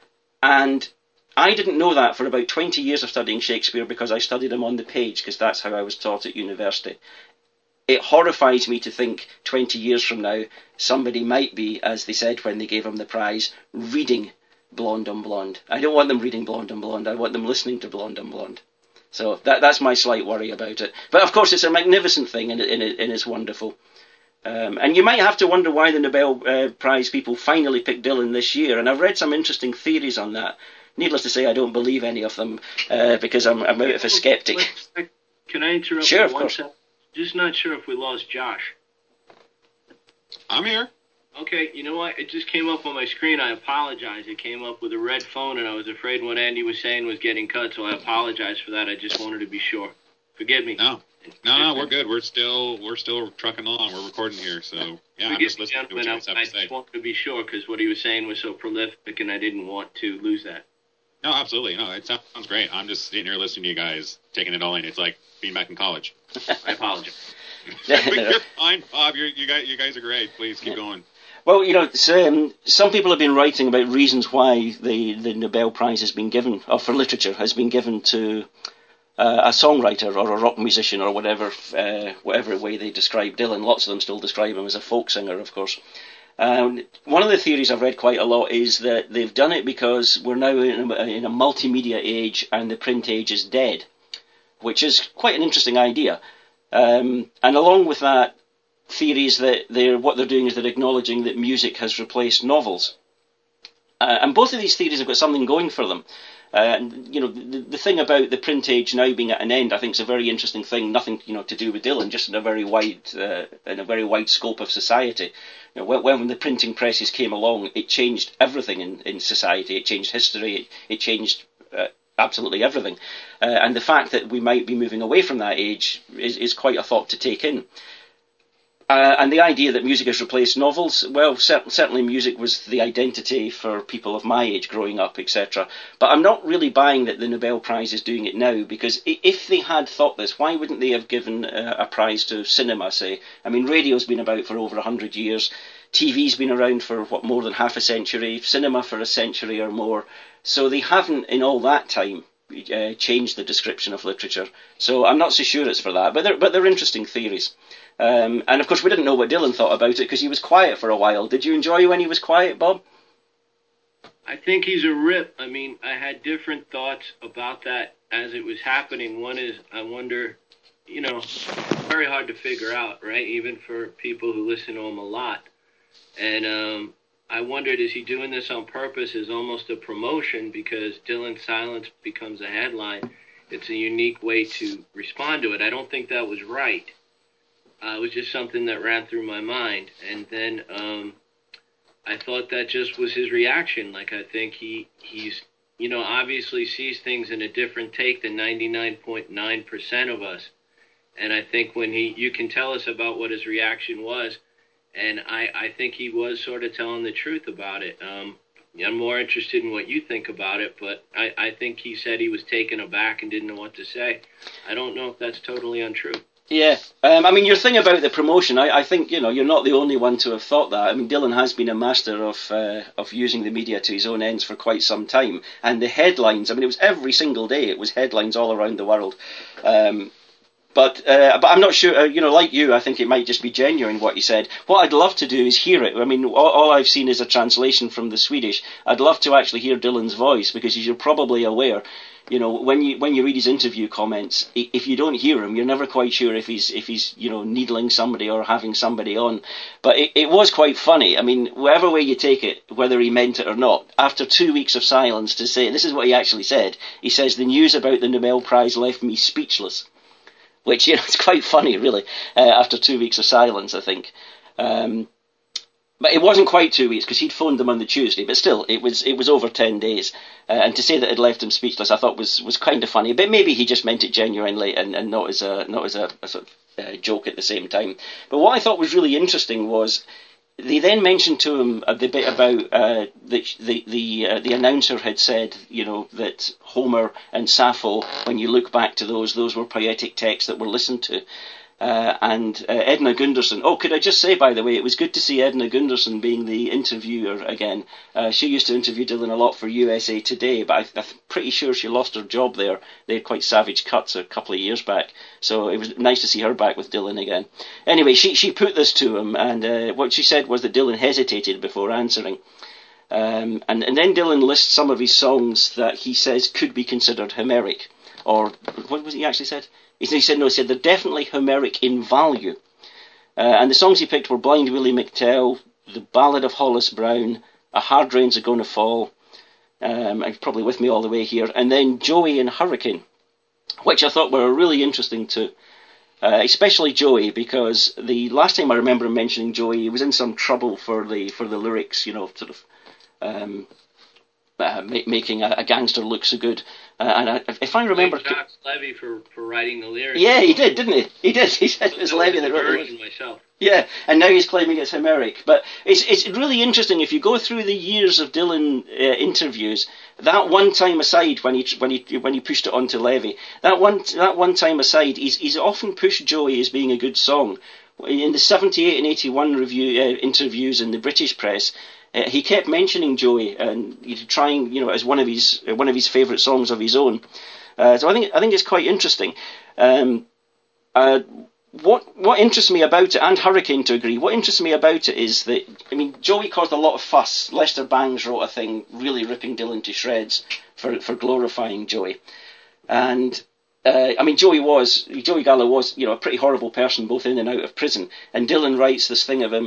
And I didn't know that for about twenty years of studying Shakespeare because I studied him on the page, because that's how I was taught at university. It horrifies me to think twenty years from now, somebody might be, as they said when they gave him the prize, reading Blonde on Blonde. I don't want them reading Blonde on Blonde. I want them listening to Blonde on Blonde. So that, that's my slight worry about it. But of course, it's a magnificent thing, and, and, and it's wonderful. Um, and you might have to wonder why the Nobel uh, Prize people finally picked Dylan this year. And I've read some interesting theories on that. Needless to say, I don't believe any of them uh, because I'm, I'm a bit of a skeptic. Can I interrupt sure, for of one course. second? Just not sure if we lost Josh. I'm here. Okay, you know what? It just came up on my screen. I apologize. It came up with a red phone, and I was afraid what Andy was saying was getting cut, so I apologize for that. I just wanted to be sure. Forgive me. No, no, no, we're good. We're still, we're still trucking along. We're recording here, so yeah, I'm Forgive just me, listening to what you gentlemen. guys have I, I to say. just wanted to be sure because what he was saying was so prolific, and I didn't want to lose that. No, absolutely. No, it sounds great. I'm just sitting here listening to you guys, taking it all in. It's like being back in college. I apologize. You're fine, Bob. You're, you guys, you guys are great. Please keep going. Well, you know, um, some people have been writing about reasons why the, the Nobel Prize has been given, or for literature, has been given to uh, a songwriter or a rock musician or whatever, uh, whatever way they describe Dylan. Lots of them still describe him as a folk singer, of course. Um, one of the theories I've read quite a lot is that they've done it because we're now in a, in a multimedia age and the print age is dead, which is quite an interesting idea. Um, and along with that, theories that they're what they're doing is they're acknowledging that music has replaced novels, uh, and both of these theories have got something going for them. Uh, and you know, the, the thing about the print age now being at an end, I think, is a very interesting thing. Nothing, you know, to do with Dylan, just in a very wide, uh, in a very wide scope of society. You know, when, when the printing presses came along, it changed everything in, in society. It changed history. It, it changed uh, absolutely everything. Uh, and the fact that we might be moving away from that age is, is quite a thought to take in. Uh, and the idea that music has replaced novels, well, cer- certainly music was the identity for people of my age growing up, et cetera. But I'm not really buying that the Nobel Prize is doing it now, because if they had thought this, why wouldn't they have given uh, a prize to cinema, say? I mean, radio's been about for over one hundred years, T V's been around for, what, more than half a century, cinema for a century or more. So they haven't, in all that time, uh, changed the description of literature. So I'm not so sure it's for that, but they're, but they're interesting theories. Um, and of course, we didn't know what Dylan thought about it because he was quiet for a while. Did you enjoy when he was quiet, Bob? I think he's a rip. I mean, I had different thoughts about that as it was happening. One is, I wonder you know, very hard to figure out, right? Even for people who listen to him a lot. And um, I wondered, is he doing this on purpose as almost a promotion because Dylan's silence becomes a headline? It's a unique way to respond to it. I don't think that was right. Uh, it was just something that ran through my mind. And then um, I thought that just was his reaction. Like, I think he he's, you know, obviously sees things in a different take than ninety-nine point nine percent of us. And I think when he, you can tell us about what his reaction was, and I, I think he was sort of telling the truth about it. Um, I'm more interested in what you think about it, but I, I think he said he was taken aback and didn't know what to say. I don't know if that's totally untrue. Yeah, um, I mean, your thing about the promotion, I, I think, you know, you're not the only one to have thought that. I mean, Dylan has been a master of uh, of using the media to his own ends for quite some time. And the headlines, I mean, it was every single day, it was headlines all around the world. Um, but uh, but I'm not sure, uh, you know, like you, I think it might just be genuine what he said. What I'd love to do is hear it. I mean, all, all I've seen is a translation from the Swedish. I'd love to actually hear Dylan's voice, because as you're probably aware, you know, when you when you read his interview comments, if you don't hear him, you're never quite sure if he's if he's you know needling somebody or having somebody on. But it, it was quite funny. I mean, whatever way you take it, whether he meant it or not, after two weeks of silence, to say, this is what he actually said. He says, the news about the Nobel Prize left me speechless, which, you know, it's quite funny, really. Uh, after two weeks of silence, I think. Um, But it wasn't quite two weeks, because he'd phoned them on the Tuesday. But still, it was it was over ten days. Uh, and to say that it left him speechless, I thought was, was kind of funny. But maybe he just meant it genuinely and, and not as a not as a, a sort of uh, joke at the same time. But what I thought was really interesting was they then mentioned to him a bit about uh, the the the, uh, the announcer had said, you know, that Homer and Sappho, when you look back to those, those were poetic texts that were listened to. Uh, and uh, Edna Gunderson. Oh, could I just say, by the way, it was good to see Edna Gunderson being the interviewer again. Uh, she used to interview Dylan a lot for U S A Today, but I, I'm pretty sure she lost her job there. They had quite savage cuts a couple of years back, so it was nice to see her back with Dylan again. Anyway, she she put this to him, and uh, what she said was that Dylan hesitated before answering. Um, and, and then Dylan lists some of his songs that he says could be considered Homeric, or what was it he actually said? He said, no, he said, they're definitely Homeric in value. Uh, and the songs he picked were Blind Willie McTell, The Ballad of Hollis Brown, A Hard Rain's A Gonna Fall, um, I'm probably with me all the way here, and then Joey and Hurricane, which I thought were really interesting too. Uh, especially Joey, because the last time I remember him mentioning Joey, he was in some trouble for the for the lyrics, you know, sort of um, uh, ma- making a, a gangster look so good. Uh, and I, if I remember, Jacques Levy for, for writing the lyrics. Yeah, he did, didn't he? He did. He said it was Levy that wrote the lyrics. Myself. Yeah, and now he's claiming it's Homeric. But it's it's really interesting if you go through the years of Dylan uh, interviews. That one time aside, when he when he when he pushed it onto Levy, that one that one time aside, he's he's often pushed Joey as being a good song. In the seventy-eight and eighty-one review uh, interviews in the British press, Uh, he kept mentioning Joey and trying, you know, as one of his uh, one of his favourite songs of his own. Uh, so I think I think it's quite interesting. Um, uh, what what interests me about it, and Hurricane to agree, what interests me about it is that, I mean, Joey caused a lot of fuss. Lester Bangs wrote a thing really ripping Dylan to shreds for for glorifying Joey, and uh, I mean, Joey was Joey Gallo was, you know, a pretty horrible person both in and out of prison, and Dylan writes this thing of him.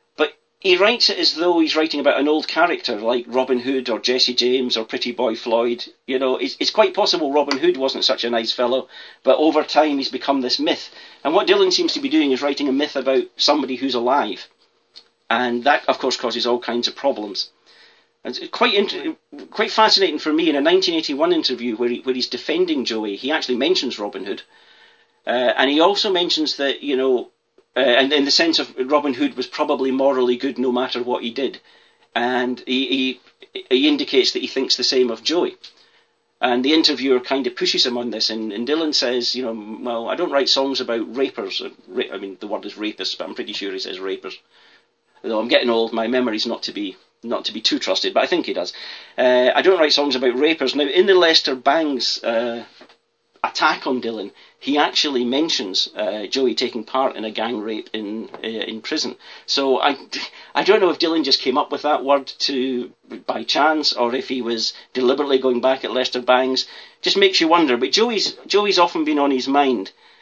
He writes it as though he's writing about an old character like Robin Hood or Jesse James or Pretty Boy Floyd. You know, it's, it's quite possible Robin Hood wasn't such a nice fellow, but over time he's become this myth. And what Dylan seems to be doing is writing a myth about somebody who's alive. And that, of course, causes all kinds of problems. And it's quite int- quite fascinating for me, in a nineteen eighty-one interview where, he, where he's defending Joey, he actually mentions Robin Hood. Uh, and he also mentions that, you know, Uh, and in the sense of Robin Hood was probably morally good no matter what he did. And he, he, he indicates that he thinks the same of Joey. And the interviewer kind of pushes him on this. And, and Dylan says, you know, well, I don't write songs about rapers. I mean, the word is rapists, but I'm pretty sure he says rapers. Though I'm getting old, my memory's not to be not to be too trusted, but I think he does. Uh, I don't write songs about rapers. Now, in the Lester Bangs uh, attack on Dylan, he actually mentions uh, Joey taking part in a gang rape in uh, in prison. So I, I don't know if Dylan just came up with that word to by chance, or if he was deliberately going back at Lester Bangs. Just makes you wonder. But Joey's Joey's often been on his mind.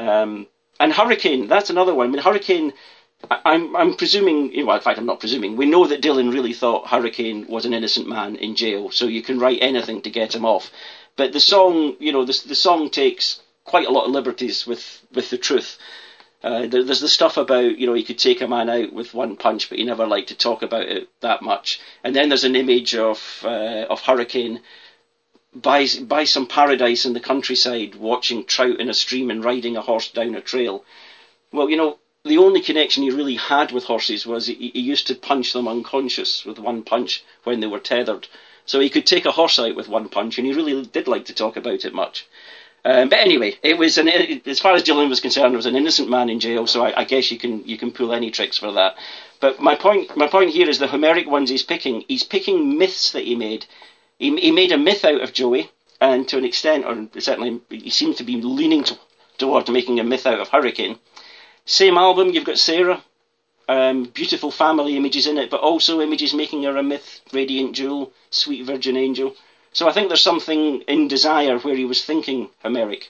Um, and Hurricane, that's another one. I mean, Hurricane, I, I'm I'm presuming, well, in fact, I'm not presuming. We know that Dylan really thought Hurricane was an innocent man in jail, so you can write anything to get him off. But the song, you know, the, the song takes quite a lot of liberties with, with the truth. Uh, there, there's the stuff about, you know, he could take a man out with one punch, but he never liked to talk about it that much. And then there's an image of uh, of Hurricane by, by some paradise in the countryside, watching trout in a stream and riding a horse down a trail. Well, you know, the only connection he really had with horses was he, he used to punch them unconscious with one punch when they were tethered. So he could take a horse out with one punch, and he really did like to talk about it much. Um, but anyway, it was an, as far as Dylan was concerned, it was an innocent man in jail. So I, I guess you can you can pull any tricks for that. But my point my point here is the Homeric ones he's picking. He's picking myths that he made. He, he made a myth out of Joey, and to an extent, or certainly he seemed to be leaning to, toward making a myth out of Hurricane. Same album, you've got Sarah. Um, beautiful family images in it, but also images making her a myth, radiant jewel, sweet virgin angel. So I think there's something in Desire where he was thinking Homeric.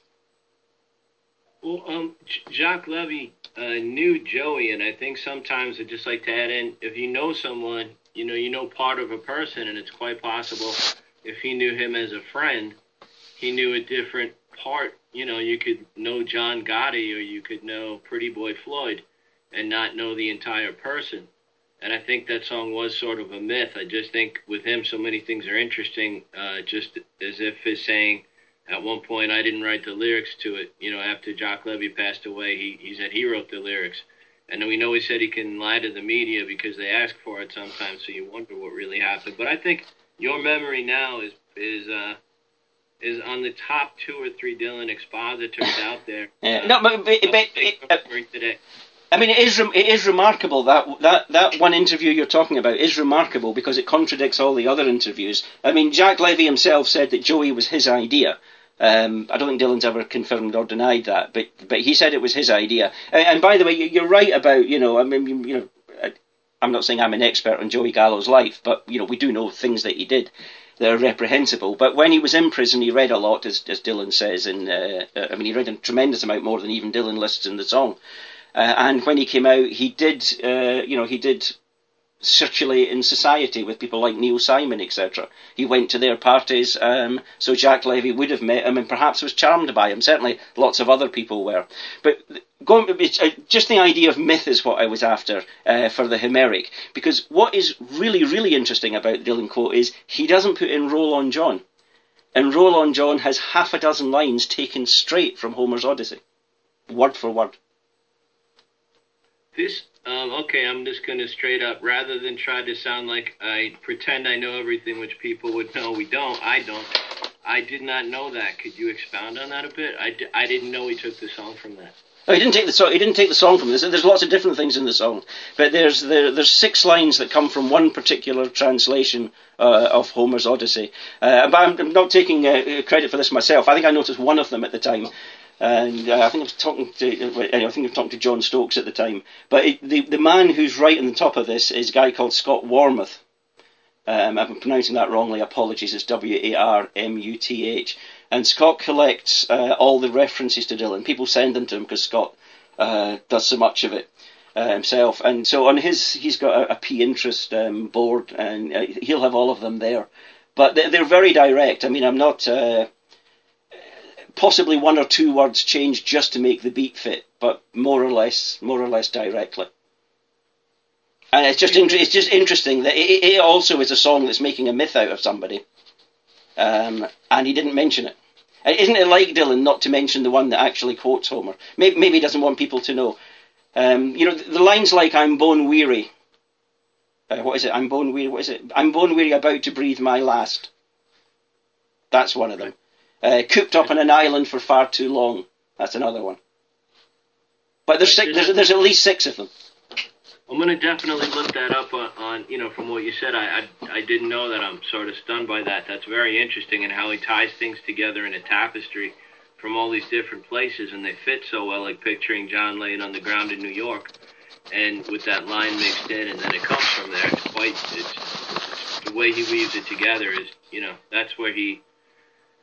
Well, um, Jacques Levy uh, knew Joey, and I think sometimes I'd just like to add in, if you know someone, you know, you know part of a person, and it's quite possible if he knew him as a friend, he knew a different part. You know, you could know John Gotti, or you could know Pretty Boy Floyd, and not know the entire person. And I think that song was sort of a myth. I just think with him, so many things are interesting, uh, just as if he's saying, at one point, I didn't write the lyrics to it. You know, after Jacques Levy passed away, he, he said he wrote the lyrics. And we know he said he can lie to the media because they ask for it sometimes, so you wonder what really happened. But I think Your Memory Now is is uh, is on the top two or three Dylan expositors out there. Yeah. Uh, No, but, but, but it, uh, today. I mean, it is it is remarkable that that that one interview you're talking about is remarkable because it contradicts all the other interviews. I mean, Jacques Levy himself said that Joey was his idea. Um, I don't think Dylan's ever confirmed or denied that, but but he said it was his idea. And, and by the way, you're right about, you know, I mean, you know, I'm not saying I'm an expert on Joey Gallo's life, but you know, we do know things that he did that are reprehensible. But when he was in prison, he read a lot, as as Dylan says, and uh, I mean, he read a tremendous amount more than even Dylan lists in the song. Uh, and when he came out, he did, uh, you know, he did circulate in society with people like Neil Simon, et cetera. He went to their parties, um, so Jacques Levy would have met him and perhaps was charmed by him. Certainly, lots of other people were. But going, just the idea of myth is what I was after uh, for the Homeric, because what is really, really interesting about the Dylan quote is he doesn't put in Roll on John, and Roll on John has half a dozen lines taken straight from Homer's Odyssey, word for word. This, um, okay, I'm just going to straight up, rather than try to sound like I pretend I know everything, which people would know we don't, I don't. I did not know that. Could you expound on that a bit? I, d- I didn't know he took the song from that. No, he didn't take the song. He didn't take the song from this. There's lots of different things in the song, but there's there, there's six lines that come from one particular translation uh, of Homer's Odyssey. Uh, but I'm, I'm not taking uh, credit for this myself. I think I noticed one of them at the time. And uh, I think I was talking to I think I was talking to John Stokes at the time. But it, the the man who's right on the top of this is a guy called Scott Warmuth. Um, I'm pronouncing that wrongly. Apologies. It's W A R M U T H. And Scott collects uh, all the references to Dylan. People send them to him because Scott uh, does so much of it uh, himself. And so on his, he's got a, a P-interest um, board, and uh, he'll have all of them there. But they're, they're very direct. I mean, I'm not. Uh, Possibly one or two words changed just to make the beat fit, but more or less, more or less directly. And it's just inter- it's just interesting that it, it also is a song that's making a myth out of somebody, um, and he didn't mention it. And isn't it like Dylan not to mention the one that actually quotes Homer? Maybe, maybe he doesn't want people to know. Um, you know, the, the lines like "I'm bone weary." Uh, what is it? I'm bone weary. What is it? I'm bone weary, about to breathe my last. That's one of them. Uh, cooped up on an island for far too long. That's another one. But there's six, there's, there's at least six of them. I'm going to definitely look that up on, on, you know, from what you said. I, I I didn't know that. I'm sort of stunned by that. That's very interesting, and how he ties things together in a tapestry from all these different places, and they fit so well, like picturing John laying on the ground in New York, and with that line mixed in, and then it comes from there. It's quite, it's, the way he weaves it together is, you know, that's where he...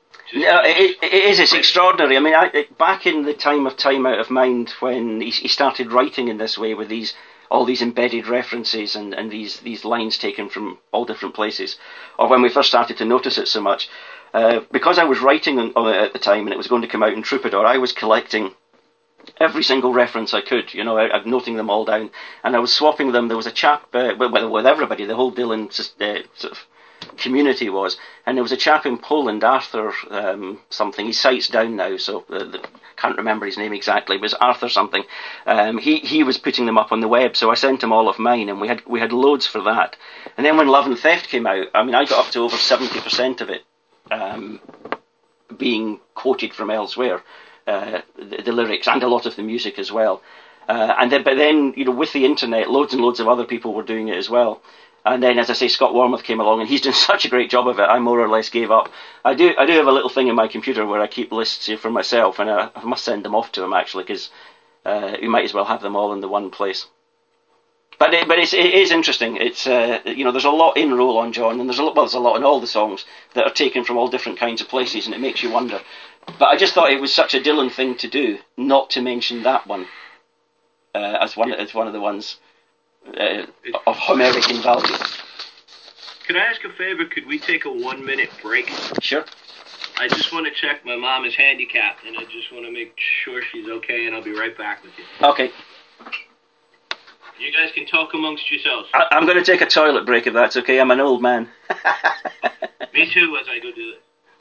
Just, No, it, it is. It's extraordinary. I mean, I, it, back in the time of Time Out of Mind, when he, he started writing in this way with these all these embedded references and, and these these lines taken from all different places, or when we first started to notice it so much, uh, because I was writing on, on it at the time and it was going to come out in Troubadour, I was collecting every single reference I could, you know, I, I'm noting them all down, and I was swapping them. There was a chap uh, with, with everybody, the whole Dylan uh, sort of community was, and there was a chap in Poland, Arthur um, something. He cites down now, so uh, the, can't remember his name exactly, but it was Arthur something. Um, he he was putting them up on the web, so I sent him all of mine, and we had we had loads for that. And then when Love and Theft came out, I mean, I got up to over seventy percent of it um, being quoted from elsewhere, uh, the, the lyrics and a lot of the music as well. Uh, and then, but then, you know, with the internet, loads and loads of other people were doing it as well. And then, as I say, Scott Wormuth came along, and he's doing such a great job of it. I more or less gave up. I do, I do have a little thing in my computer where I keep lists here for myself, and I, I must send them off to him actually, because uh, you might as well have them all in the one place. But it, but it's, it is interesting. It's uh, you know, there's a lot in Roll On John, and there's a lot, well, there's a lot in all the songs that are taken from all different kinds of places, and it makes you wonder. But I just thought it was such a Dylan thing to do, not to mention that one uh, as one as one of the ones. Uh, of American value. Could I ask a favor? Could we take a one minute break? Sure. I just want to check my mom is handicapped, and I just want to make sure she's okay, and I'll be right back with you. Okay. You guys can talk amongst yourselves. I, I'm going to take a toilet break if that's okay. I'm an old man. Me too, as I go do this.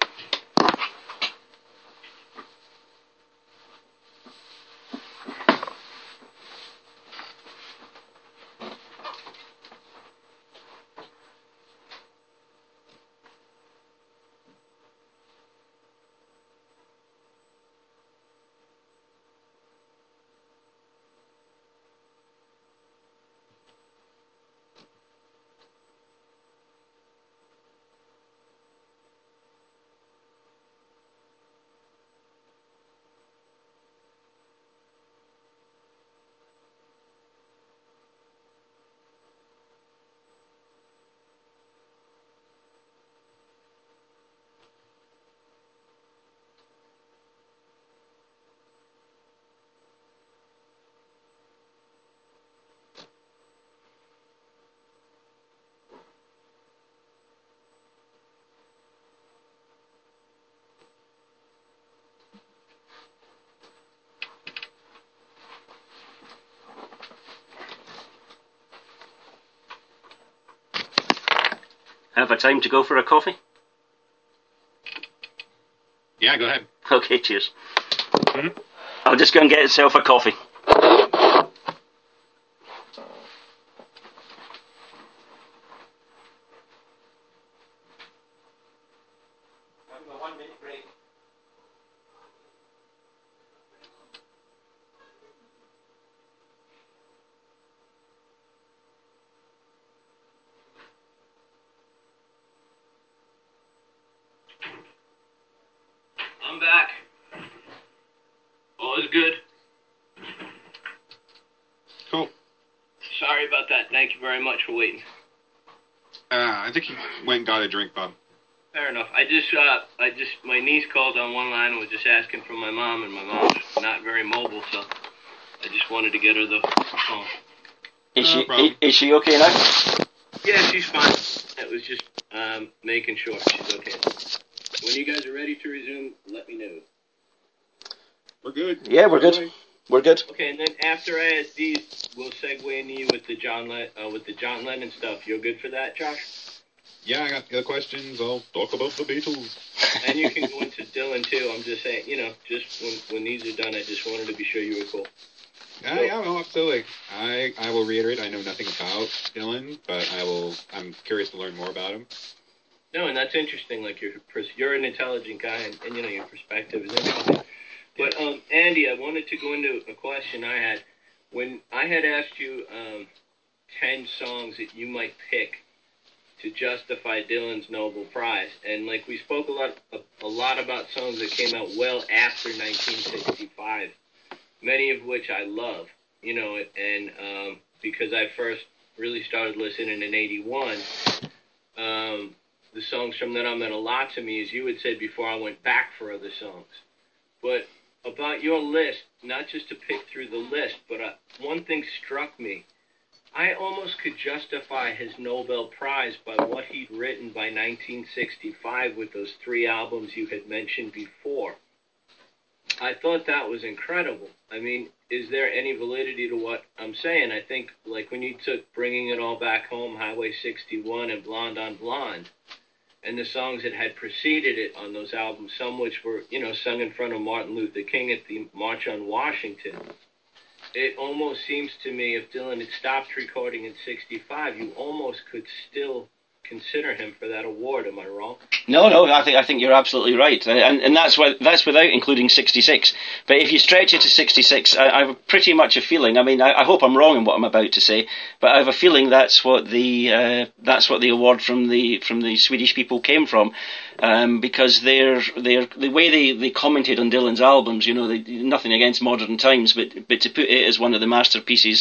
Have a time to go for a coffee? Yeah, go ahead. Okay, cheers. Mm-hmm. I'll just go and get myself a coffee. I'm back. All is good. Cool. Sorry about that. Thank you very much for waiting. Uh, I think you went and got a drink, Bob. Fair enough. I just, uh, I just, my niece called on one line and was just asking for my mom, and my mom's not very mobile, so I just wanted to get her the phone. Is No she problem. is, is she okay now? Yeah, she's fine. It was just um, making sure she's okay. When you guys are ready to resume, let me know. We're good. Yeah, we're good. We're good. Okay, and then after I ask these, we'll segue into you with the John Le- uh, with the John Lennon stuff. You're good for that, Josh? Yeah, I got the questions. I'll talk about the Beatles. And you can go into Dylan too. I'm just saying, you know, just when when these are done, I just wanted to be sure you were cool. Yeah, yeah, well, absolutely. I, I will reiterate, I know nothing about Dylan, but I will. I'm curious to learn more about him. No, and that's interesting. Like you're pers- you're an intelligent guy, and, and you know your perspective is interesting. But um, Andy, I wanted to go into a question I had when I had asked you um, ten songs that you might pick to justify Dylan's Nobel Prize, and like we spoke a lot a, a lot about songs that came out well after nineteen sixty-five, many of which I love, you know, and um, because I first really started listening in eighty-one. Um, the songs from Then I Meant a Lot to Me, as you had said before, I went back for other songs. But about your list, not just to pick through the list, but uh, one thing struck me. I almost could justify his Nobel Prize by what he'd written by nineteen sixty-five with those three albums you had mentioned before. I thought that was incredible. I mean, is there any validity to what I'm saying? I think, like, when you took Bringing It All Back Home, Highway sixty-one, and Blonde on Blonde, and the songs that had preceded it on those albums, some which were, you know, sung in front of Martin Luther King at the March on Washington, it almost seems to me if Dylan had stopped recording in sixty-five, you almost could still consider him for that award. Am I wrong? No, no, I think I think you're absolutely right, and and that's why that's without including sixty-six. But if you stretch it to sixty-six, I, I have pretty much a feeling. I mean, I, I hope I'm wrong in what I'm about to say, but I have a feeling that's what the uh, that's what the award from the from the Swedish people came from, um, because they're they're the way they, they commented on Dylan's albums. You know, they, nothing against Modern Times, but but to put it as one of the masterpieces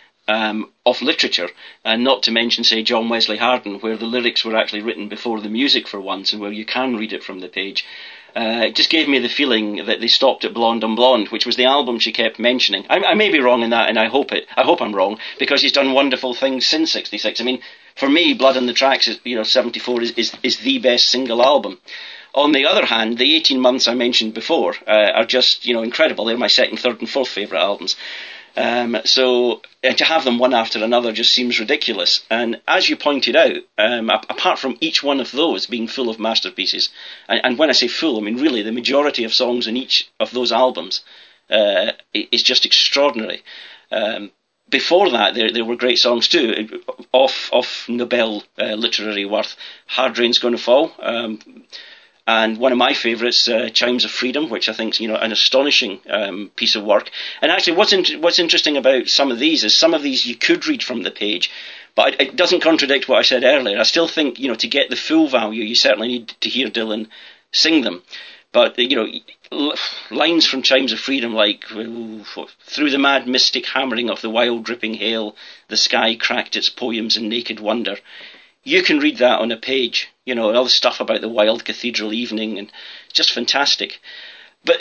Um, of literature, and not to mention, say, John Wesley Hardin, where the lyrics were actually written before the music for once, and where you can read it from the page. Uh, it just gave me the feeling that they stopped at Blonde on Blonde, which was the album she kept mentioning. I, I may be wrong in that, and I hope it. I hope I'm wrong, because he's done wonderful things since sixty-six. I mean, for me, Blood on the Tracks, is, you know, seventy-four is, is, is the best single album. On the other hand, the eighteen months I mentioned before uh, are just, you know, incredible. They're my second, third, and fourth favourite albums. Um, so uh, to have them one after another just seems ridiculous. And as you pointed out, um, a- apart from each one of those being full of masterpieces, and, and when I say full, I mean really the majority of songs in each of those albums uh, is just extraordinary. Um, before that, there there were great songs too, of of Nobel uh, literary worth. Hard Rain's Gonna Fall. Um, And one of my favourites, uh, Chimes of Freedom, which I think is, you know, an astonishing um, piece of work. And actually, what's in, what's interesting about some of these is some of these you could read from the page, but it, it doesn't contradict what I said earlier. I still think, you know, to get the full value, you certainly need to hear Dylan sing them. But, you know, l- lines from Chimes of Freedom like, ooh, through the mad mystic hammering of the wild dripping hail, the sky cracked its poems in naked wonder. You can read that on a page, you know, and all the stuff about the wild cathedral evening, and just fantastic. But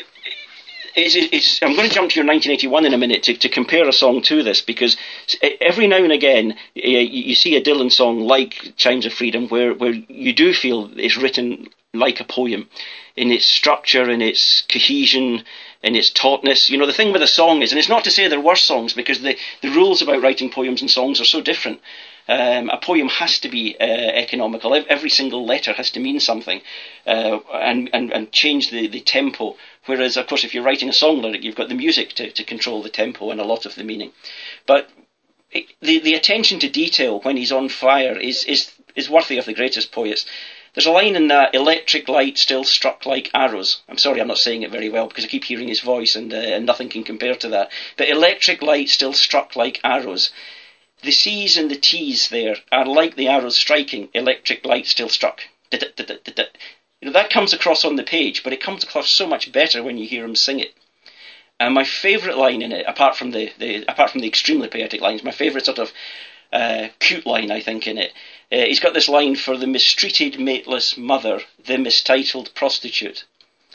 it's, it's, I'm going to jump to your nineteen eighty-one in a minute to, to compare a song to this, because every now and again you see a Dylan song like Chimes of Freedom where, where you do feel it's written like a poem in its structure, in its cohesion, in its tautness. You know, the thing with a song is, and it's not to say there were songs, because the, the rules about writing poems and songs are so different. Um, a poem has to be uh, economical. Every single letter has to mean something uh, and, and, and change the, the tempo. Whereas, of course, if you're writing a song lyric, you've got the music to, to control the tempo and a lot of the meaning. But it, the, the attention to detail when he's on fire is, is, is worthy of the greatest poets. There's a line in that, electric light still struck like arrows. I'm sorry, I'm not saying it very well because I keep hearing his voice and, uh, and nothing can compare to that. But electric light still struck like arrows. The C's and the T's there are like the arrows striking, electric light still struck. You know, that comes across on the page, but it comes across so much better when you hear him sing it. And my favourite line in it, apart from the, the apart from the extremely poetic lines, my favourite sort of uh, cute line, I think, in it, uh, he's got this line for the mistreated, mateless mother, the mistitled prostitute.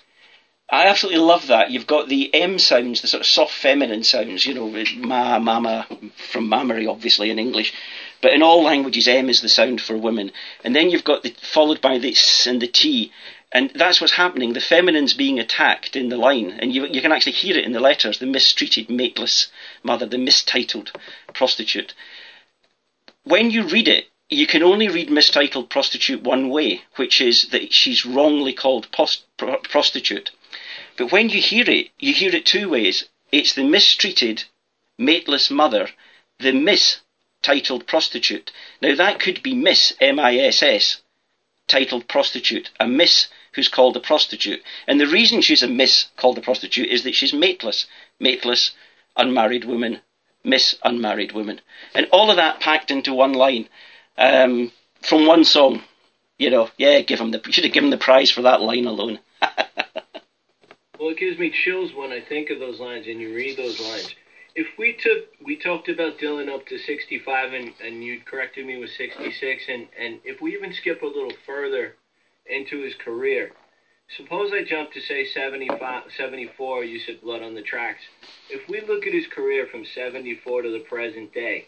I absolutely love that. You've got the M sounds, the sort of soft feminine sounds, you know, ma, mama, from mammary, obviously, in English. But in all languages, M is the sound for women. And then you've got the, followed by the S and the T. And that's what's happening. The feminine's being attacked in the line. And you, you can actually hear it in the letters. The mistreated, mateless mother, the mistitled prostitute. When you read it, you can only read mistitled prostitute one way, which is that she's wrongly called post, pro, prostitute. But when you hear it, you hear it two ways. It's the mistreated, mateless mother, the mistitled prostitute. Now that could be Miss, M I S S, titled prostitute, a miss who's called a prostitute. And the reason she's a miss called a prostitute is that she's mateless. Mateless, unmarried woman, miss unmarried woman. And all of that packed into one line um, from one song. You know, yeah, give him the, should have given the prize for that line alone. Well, it gives me chills when I think of those lines and you read those lines. if we took, we talked about Dylan up to sixty-five, and, and you corrected me with sixty-six, and, and if we even skip a little further into his career, suppose I jump to, say, seventy-five, seventy-four, you said Blood on the Tracks. If we look at his career from seventy-four to the present day,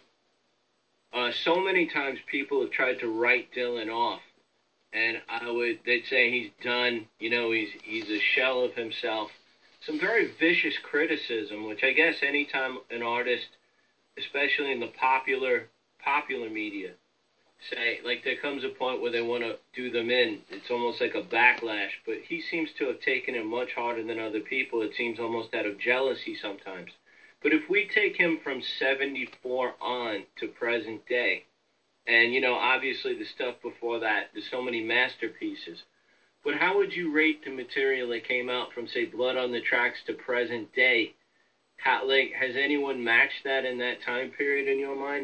uh, so many times people have tried to write Dylan off, and I would, they'd say he's done, you know, he's he's a shell of himself. Some very vicious criticism, which I guess anytime an artist, especially in the popular popular media, say, like there comes a point where they want to do them in, it's almost like a backlash, but he seems to have taken it much harder than other people. It seems almost out of jealousy sometimes. But if we take him from seventy-four on to present day, and, you know, obviously the stuff before that, there's so many masterpieces, but how would you rate the material that came out from, say, Blood on the Tracks to present day? How, like, has anyone matched that in that time period in your mind?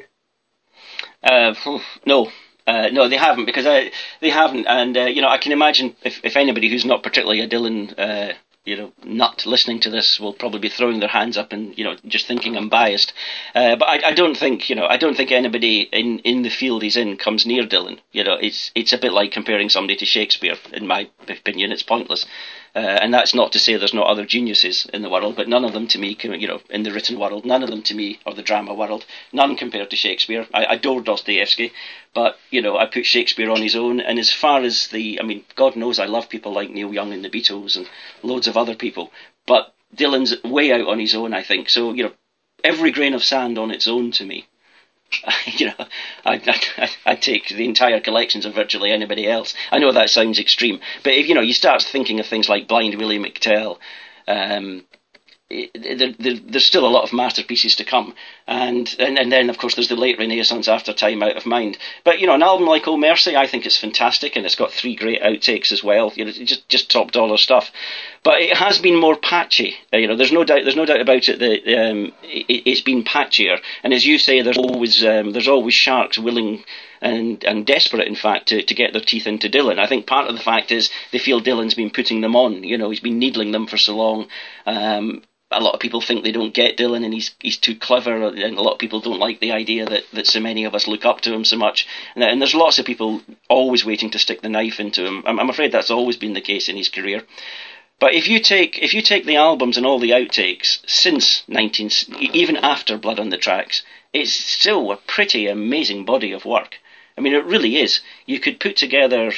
Uh, no, uh, no, they haven't, because I, they haven't, and uh, you know, I can imagine if, if anybody who's not particularly a Dylan, uh, you know, nut listening to this will probably be throwing their hands up and, you know, just thinking I'm biased. Uh, but I, I don't think, you know, I don't think anybody in, in the field he's in comes near Dylan. You know, it's it's a bit like comparing somebody to Shakespeare. In my opinion, it's pointless. Uh, and that's not to say there's not other geniuses in the world, but none of them to me, can, you know, in the written world, none of them to me, or the drama world, none compared to Shakespeare. I adore Dostoevsky, but, you know, I put Shakespeare on his own. And as far as the, I mean, God knows I love people like Neil Young and the Beatles and loads of other people, but Dylan's way out on his own, I think. So, you know, every grain of sand on its own to me. You know, I, I I take the entire collections of virtually anybody else. I know that sounds extreme, but if, you know, you start thinking of things like Blind Willie McTell, um, there, there, there's still a lot of masterpieces to come, and, and and then of course there's the late Renaissance after Time Out of Mind. But, you know, an album like Oh Mercy, I think it's fantastic, and it's got three great outtakes as well. You know, just just top dollar stuff. But it has been more patchy. Uh, you know, there's no doubt. There's no doubt about it that um, it, it's been patchier. And as you say, there's always um, there's always sharks willing and and desperate, in fact, to, to get their teeth into Dylan. I think part of the fact is they feel Dylan's been putting them on. You know, he's been needling them for so long. Um, a lot of people think they don't get Dylan, and he's he's too clever, and a lot of people don't like the idea that, that so many of us look up to him so much. And, and there's lots of people always waiting to stick the knife into him. I'm, I'm afraid that's always been the case in his career. But if you take if you take the albums and all the outtakes since nineteen, even after Blood on the Tracks, it's still a pretty amazing body of work. I mean, it really is. You could put together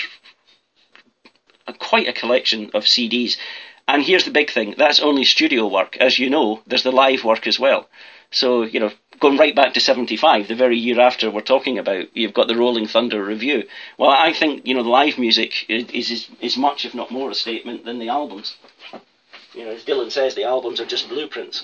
a, quite a collection of C Ds. And here's the big thing, that's only studio work. As you know, there's the live work as well. So, you know, going right back to seventy-five, the very year after we're talking about, you've got the Rolling Thunder Review. Well, I think, you know, the live music is is, is much, if not more, a statement than the albums. You know, as Dylan says, the albums are just blueprints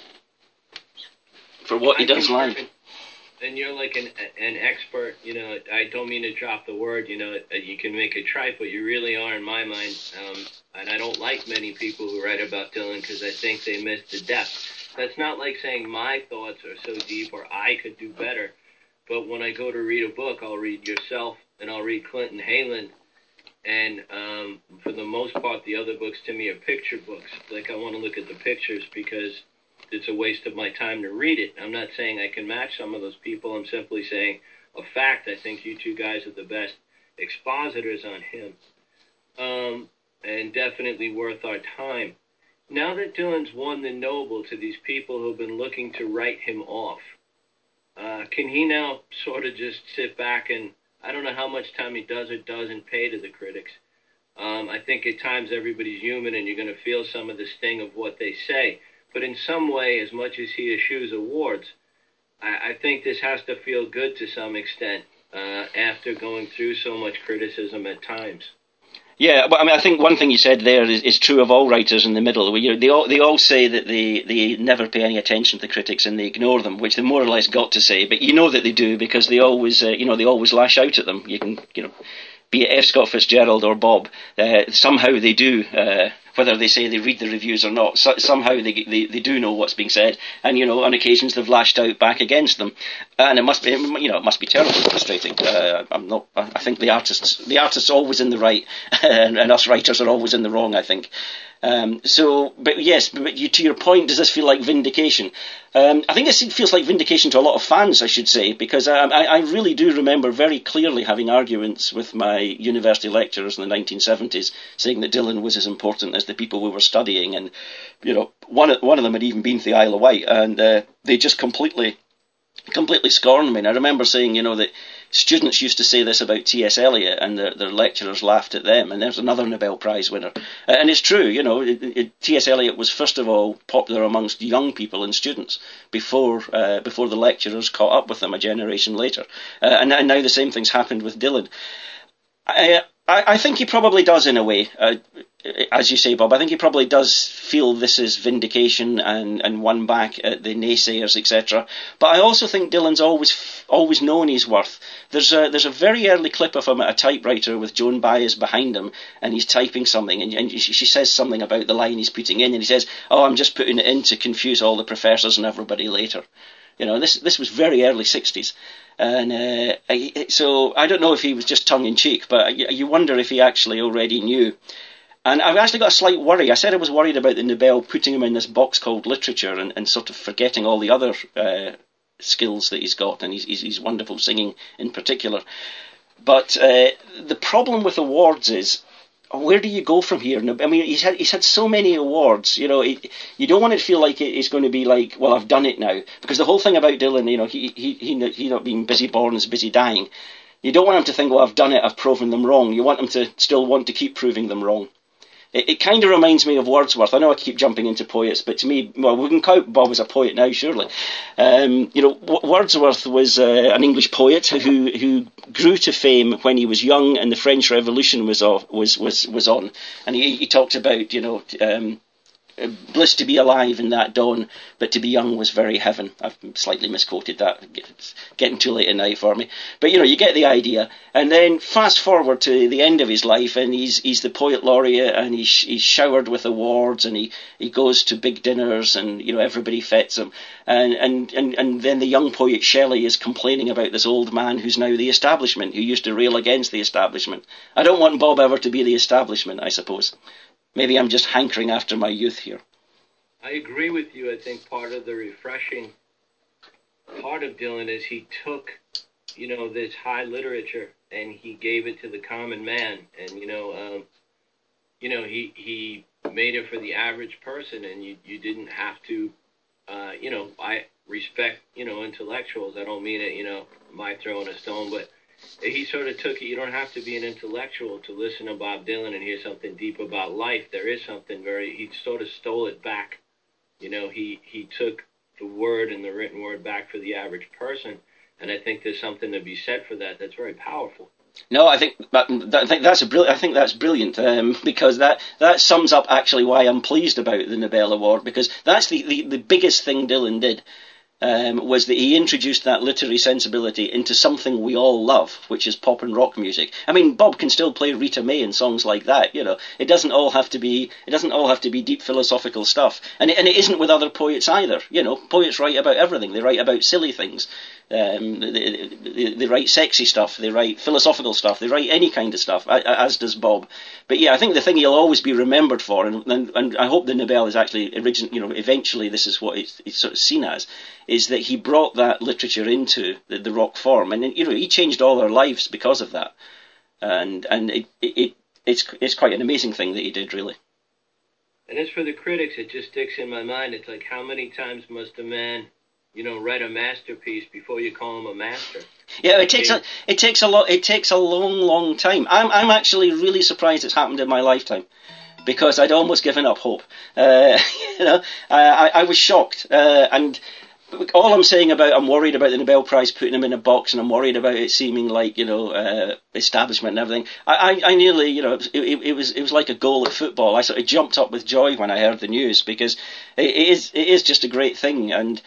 for what he does live. And you're like an an expert, you know, I don't mean to drop the word, you know, you can make it trite, but you really are in my mind. Um, and I don't like many people who write about Dylan because I think they miss the depth. That's not like saying my thoughts are so deep or I could do better. But when I go to read a book, I'll read yourself and I'll read Clinton Hayland. And um, for the most part, the other books to me are picture books. Like, I want to look at the pictures because it's a waste of my time to read it. I'm not saying I can match some of those people. I'm simply saying a fact. I think you two guys are the best expositors on him. Um, and definitely worth our time. Now that Dylan's won the Nobel to these people who've been looking to write him off, uh, can he now sort of just sit back and, I don't know how much time he does or doesn't pay to the critics. Um, I think at times everybody's human and you're going to feel some of the sting of what they say. But in some way, as much as he eschews awards, I, I think this has to feel good to some extent uh, after going through so much criticism at times. Yeah, but I mean, I think one thing you said there is, is true of all writers in the middle. We, they all they all say that they, they never pay any attention to the critics and they ignore them, which they more or less got to say. But you know that they do because they always uh, you know they always lash out at them. You can you know. Be it F. Scott Fitzgerald or Bob, uh, somehow they do uh, whether they say they read the reviews or not. So, somehow they, they they do know what's being said, and you know, on occasions they've lashed out back against them, and it must be, you know, it must be terribly frustrating. Uh, I'm not. I think the artists the artists are always in the right, and, and us writers are always in the wrong, I think. Um, so, but yes, but you, to your point, does this feel like vindication? Um, I think this feels like vindication to a lot of fans, I should say, because I, I, I really do remember very clearly having arguments with my university lecturers in the nineteen seventies, saying that Dylan was as important as the people we were studying, and you know, one of, one of them had even been to the Isle of Wight, and uh, they just completely, completely scorned me. And I remember saying, you know, that students used to say this about T S Eliot, and their, their lecturers laughed at them. And there's another Nobel Prize winner. Uh, and it's true, you know, it, it, T S Eliot was first of all popular amongst young people and students before uh, before the lecturers caught up with them a generation later. Uh, and, and now the same thing's happened with Dylan. I, I, I think he probably does in a way. Uh, As you say, Bob, I think he probably does feel this is vindication and, and won back at the naysayers, et cetera. But I also think Dylan's always always known his worth. There's a there's a very early clip of him at a typewriter with Joan Baez behind him, and he's typing something, and, and she, she says something about the line he's putting in, and he says, "Oh, I'm just putting it in to confuse all the professors and everybody later." You know, this this was very early sixties. And uh, I, so I don't know if he was just tongue in cheek, but you, you wonder if he actually already knew. And I've actually got a slight worry. I said I was worried about the Nobel putting him in this box called literature and, and sort of forgetting all the other uh, skills that he's got, and he's, he's, he's wonderful singing in particular. But uh, the problem with awards is, where do you go from here? I mean, he's had he's had so many awards. You know, it, you don't want it to feel like it's going to be like, well, I've done it now, because the whole thing about Dylan, you know, he he he, he not being busy born is busy dying. You don't want him to think, well, I've done it, I've proven them wrong. You want him to still want to keep proving them wrong. It, it kind of reminds me of Wordsworth. I know I keep jumping into poets, but to me, well, we can count Bob as a poet now, surely. Um, you know, w- Wordsworth was uh, an English poet who who grew to fame when he was young and the French Revolution was off, was was was on, and he, he talked about, you know, um, bliss to be alive in that dawn, but to be young was very heaven. I've slightly misquoted that. It's getting too late at night for me. But, you know, you get the idea. And then fast forward to the end of his life, and he's he's the poet laureate, and he's, he's showered with awards, and he, he goes to big dinners, and, you know, everybody fets him. And, and, and, and then the young poet Shelley is complaining about this old man who's now the establishment, who used to rail against the establishment. I don't want Bob ever to be the establishment, I suppose. Maybe I'm just hankering after my youth here. I agree with you. I think part of the refreshing part of Dylan is he took, you know, this high literature and he gave it to the common man. And, you know, um, you know, he he made it for the average person, and you, you didn't have to, uh, you know, I respect, you know, intellectuals. I don't mean it, you know, my throwing a stone, but he sort of took it. You don't have to be an intellectual to listen to Bob Dylan and hear something deep about life. There is something very, he sort of stole it back. You know, he, he took the word and the written word back for the average person. And I think there's something to be said for that. That's very powerful. No, I think that, I think that's a brilliant. I think that's brilliant um, because that, that sums up actually why I'm pleased about the Nobel Award, because that's the, the, the biggest thing Dylan did. Um, was that he introduced that literary sensibility into something we all love, which is pop and rock music. I mean, Bob can still play Rita May and songs like that. You know, it doesn't all have to be. It doesn't all have to be deep philosophical stuff, and it, and it isn't with other poets either. You know, poets write about everything. They write about silly things. Um, they, they, they write sexy stuff. They write philosophical stuff. They write any kind of stuff, as does Bob. But yeah, I think the thing he'll always be remembered for, and and, and I hope the Nobel is actually origin. You know, eventually this is what it's, it's sort of seen as. Is that he brought that literature into the, the rock form, and you know he changed all our lives because of that, and and it, it it's it's quite an amazing thing that he did, really. And as for the critics, it just sticks in my mind. It's like, how many times must a man, you know, write a masterpiece before you call him a master? Yeah, it takes a it takes a lot. It takes a long, long time. I'm I'm actually really surprised it's happened in my lifetime, because I'd almost given up hope. Uh, you know, I I was shocked, uh, and. All I'm saying about, I'm worried about the Nobel Prize putting him in a box, and I'm worried about it seeming like, you know, uh, establishment and everything. I, I, I nearly, you know, it, it, it was it was like a goal at football. I sort of jumped up with joy when I heard the news, because it, it is it is just a great thing, and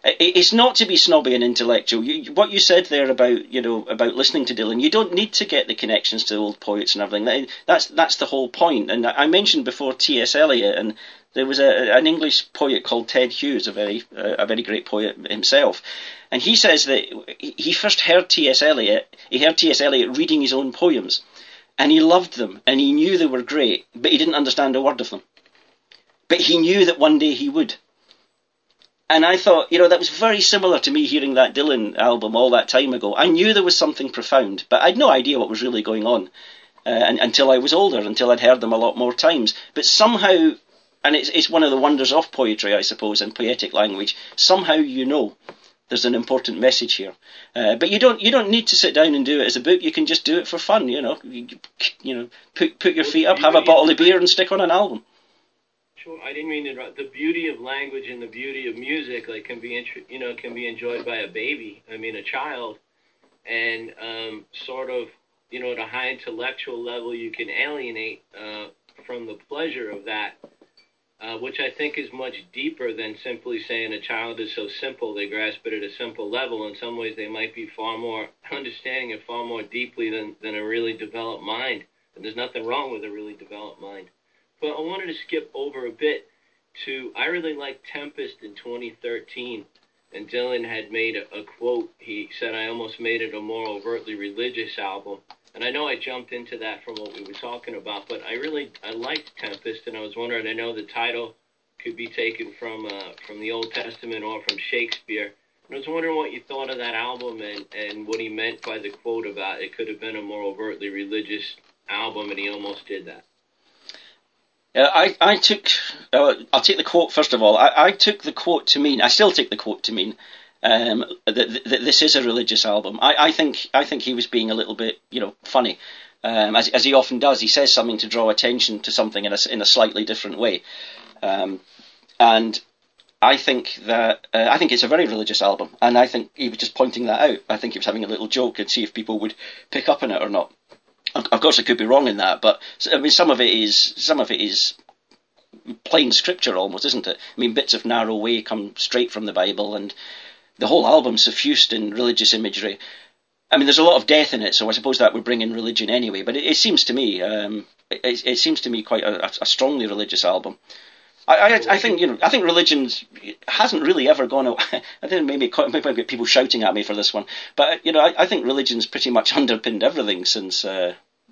It's not to be snobby and intellectual. You, what you said there about, you know, about listening to Dylan, you don't need to get the connections to old poets and everything. That's that's the whole point. And I mentioned before T S Eliot, and there was a, an English poet called Ted Hughes, a very a very great poet himself, and he says that he first heard T S Eliot. He heard T S Eliot reading his own poems, and he loved them, and he knew they were great, but he didn't understand a word of them. But he knew that one day he would. And I thought, you know, that was very similar to me hearing that Dylan album all that time ago. I knew there was something profound, but I had no idea what was really going on uh, and, until I was older, until I'd heard them a lot more times. But somehow, and it's, it's one of the wonders of poetry, I suppose, and poetic language, somehow you know there's an important message here. Uh, but you don't you don't need to sit down and do it as a book. You can just do it for fun, you know. You, you know, put, put your feet up, have a bottle of beer and stick on an album. Sure, I didn't mean to interrupt. The beauty of language and the beauty of music, like, can be, you know, can be enjoyed by a baby. I mean, a child, and um, sort of, you know, at a high intellectual level, you can alienate uh, from the pleasure of that, uh, which I think is much deeper than simply saying a child is so simple they grasp it at a simple level. In some ways, they might be far more understanding it far more deeply than than a really developed mind. And there's nothing wrong with a really developed mind. But I wanted to skip over a bit to, I really liked Tempest in twenty thirteen, and Dylan had made a, a quote. He said, I almost made it a more overtly religious album. And I know I jumped into that from what we were talking about, but I really, I liked Tempest, and I was wondering, I know the title could be taken from uh, from the Old Testament or from Shakespeare. And I was wondering what you thought of that album and, and what he meant by the quote about it could have been a more overtly religious album, and he almost did that. Uh, I, I took, uh, I'll take the quote first of all. I, I took the quote to mean, I still take the quote to mean um, that, that this is a religious album. I, I think I think he was being a little bit, you know, funny, um, as, as he often does. He says something to draw attention to something in a, in a slightly different way. Um, and I think that, uh, I think it's a very religious album. And I think he was just pointing that out. I think he was having a little joke and see if people would pick up on it or not. Of course, I could be wrong in that, but I mean, some of it is some of it is plain scripture, almost, isn't it? I mean, bits of Narrow Way come straight from the Bible, and the whole album's suffused in religious imagery. I mean, there's a lot of death in it, so I suppose that would bring in religion anyway. But it, it seems to me, um, it, it seems to me quite a, a strongly religious album. I, I, I think you know. I think religion hasn't really ever gone away. I think maybe maybe get people shouting at me for this one, but you know, I, I think religion's pretty much underpinned everything since uh,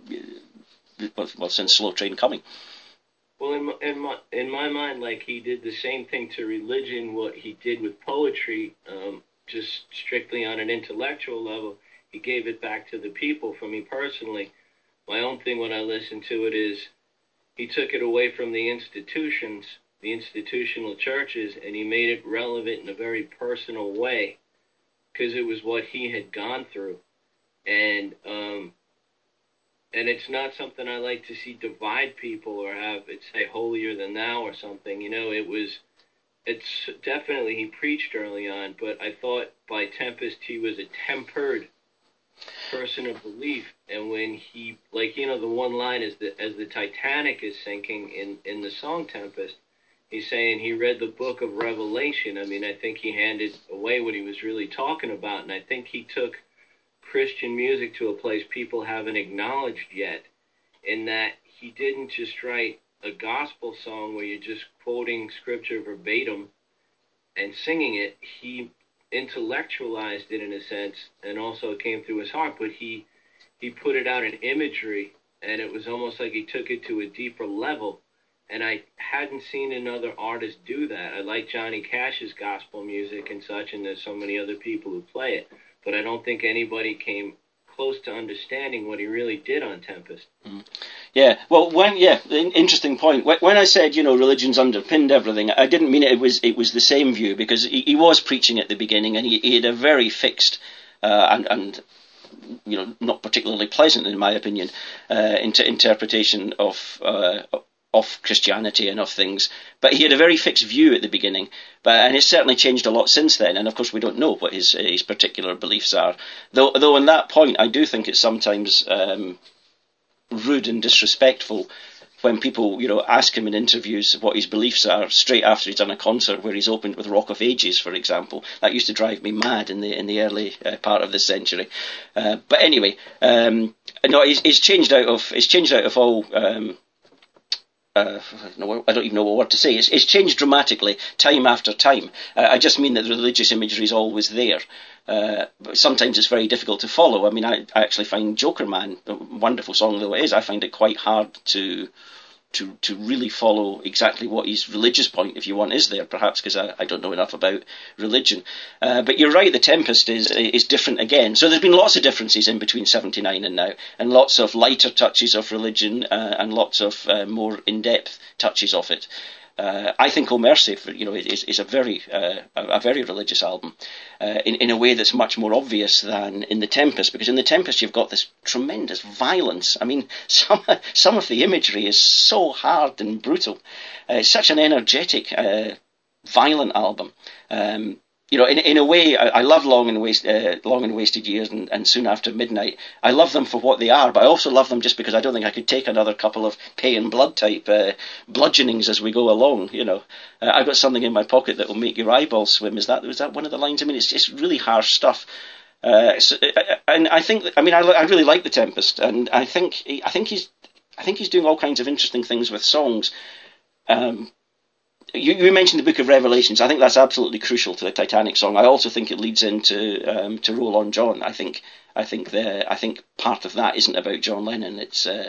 well, well, since Slow Train Coming. Well, in my, in my in my mind, like, he did the same thing to religion what he did with poetry, um, just strictly on an intellectual level. He gave it back to the people. For me personally, my own thing when I listen to it is he took it away from the institutions. The institutional churches, and he made it relevant in a very personal way because it was what he had gone through. And um, and it's not something I like to see divide people or have it say holier than thou or something. You know, it was, it's definitely, he preached early on, but I thought by Tempest he was a tempered person of belief. And when he, like, you know, the one line is that as the Titanic is sinking in, in the song Tempest, he's saying he read the book of Revelation. I mean, I think he handed away what he was really talking about, and I think he took Christian music to a place people haven't acknowledged yet, in that he didn't just write a gospel song where you're just quoting scripture verbatim and singing it. He intellectualized it in a sense, and also it came through his heart, but he, he put it out in imagery, and it was almost like he took it to a deeper level. And I hadn't seen another artist do that. I like Johnny Cash's gospel music and such, and there's so many other people who play it. But I don't think anybody came close to understanding what he really did on Tempest. Mm. Yeah, well, when yeah, interesting point. When I said, you know, religion's underpinned everything, I didn't mean it, it was it was the same view, because he, he was preaching at the beginning, and he, he had a very fixed uh, and and you know not particularly pleasant, in my opinion, uh, inter- interpretation of. Uh, of Christianity and of things, but he had a very fixed view at the beginning, but and it's certainly changed a lot since then, and of course we don't know what his his particular beliefs are, though though on that point I do think it's sometimes um, rude and disrespectful when people, you know, ask him in interviews what his beliefs are straight after he's done a concert where he's opened with Rock of Ages, for example. That used to drive me mad in the in the early uh, part of this century. Uh, but anyway, um, no, it's, it's changed out of it's changed out of all. Um, Uh, no, I don't even know what word to say. It's, it's changed dramatically time after time. Uh, I just mean that the religious imagery is always there. Uh, but sometimes it's very difficult to follow. I mean, I, I actually find Joker Man, a wonderful song though it is, I find it quite hard to to to really follow exactly what his religious point, if you want, is there, perhaps because I, I don't know enough about religion. Uh, but you're right, The Tempest is is different again. So there's been lots of differences in between seventy-nine and now, and lots of lighter touches of religion uh, and lots of uh, more in-depth touches of it. Uh, I think Oh Mercy, you know, is is a very uh, a very religious album uh, in in a way that's much more obvious than in The Tempest, because in The Tempest you've got this tremendous violence. I mean, some some of the imagery is so hard and brutal. Uh, it's such an energetic, uh, violent album. Um, You know, in in a way, I, I love Long and Waste, uh, Long and Wasted Years and, and Soon After Midnight. I love them for what they are, but I also love them just because I don't think I could take another couple of pay and blood type uh, bludgeonings as we go along. You know, uh, I've got something in my pocket that will make your eyeballs swim. Is that was that one of the lines? I mean, it's just really harsh stuff. Uh, so, and I think, I mean, I, I really like The Tempest, and I think I think he's I think he's doing all kinds of interesting things with songs. Um, You, you mentioned the Book of Revelations. I think that's absolutely crucial to the Titanic song. I also think it leads into um, to Roll On John. I think I think the I think part of that isn't about John Lennon. It's uh,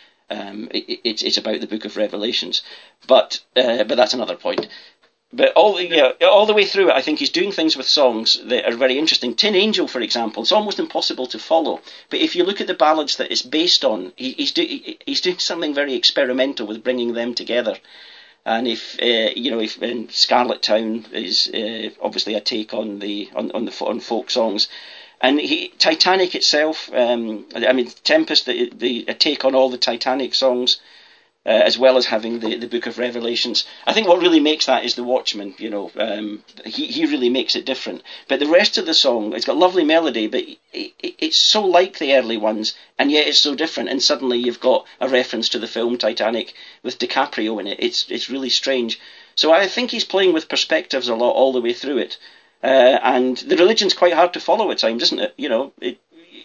um, it, it's it's about the Book of Revelations. But uh, but that's another point. But all yeah, all the way through it, I think he's doing things with songs that are very interesting. Tin Angel, for example, it's almost impossible to follow. But if you look at the ballads that it's based on, he, he's do, he's doing something very experimental with bringing them together. And if uh, you know, if in Scarlet Town is uh, obviously a take on the on on the on folk songs, and he, Titanic itself, um, I mean Tempest, the, the a take on all the Titanic songs, uh, as well as having the, the Book of Revelations. I think what really makes that is the Watchman. You know, um, he he really makes it different. But the rest of the song, it's got lovely melody, but it, it, it's so like the early ones, and yet it's so different. And suddenly you've got a reference to the film Titanic with DiCaprio in it. It's it's really strange. So I think he's playing with perspectives a lot all the way through it. Uh, and the religion's quite hard to follow at times, isn't it? You know, it,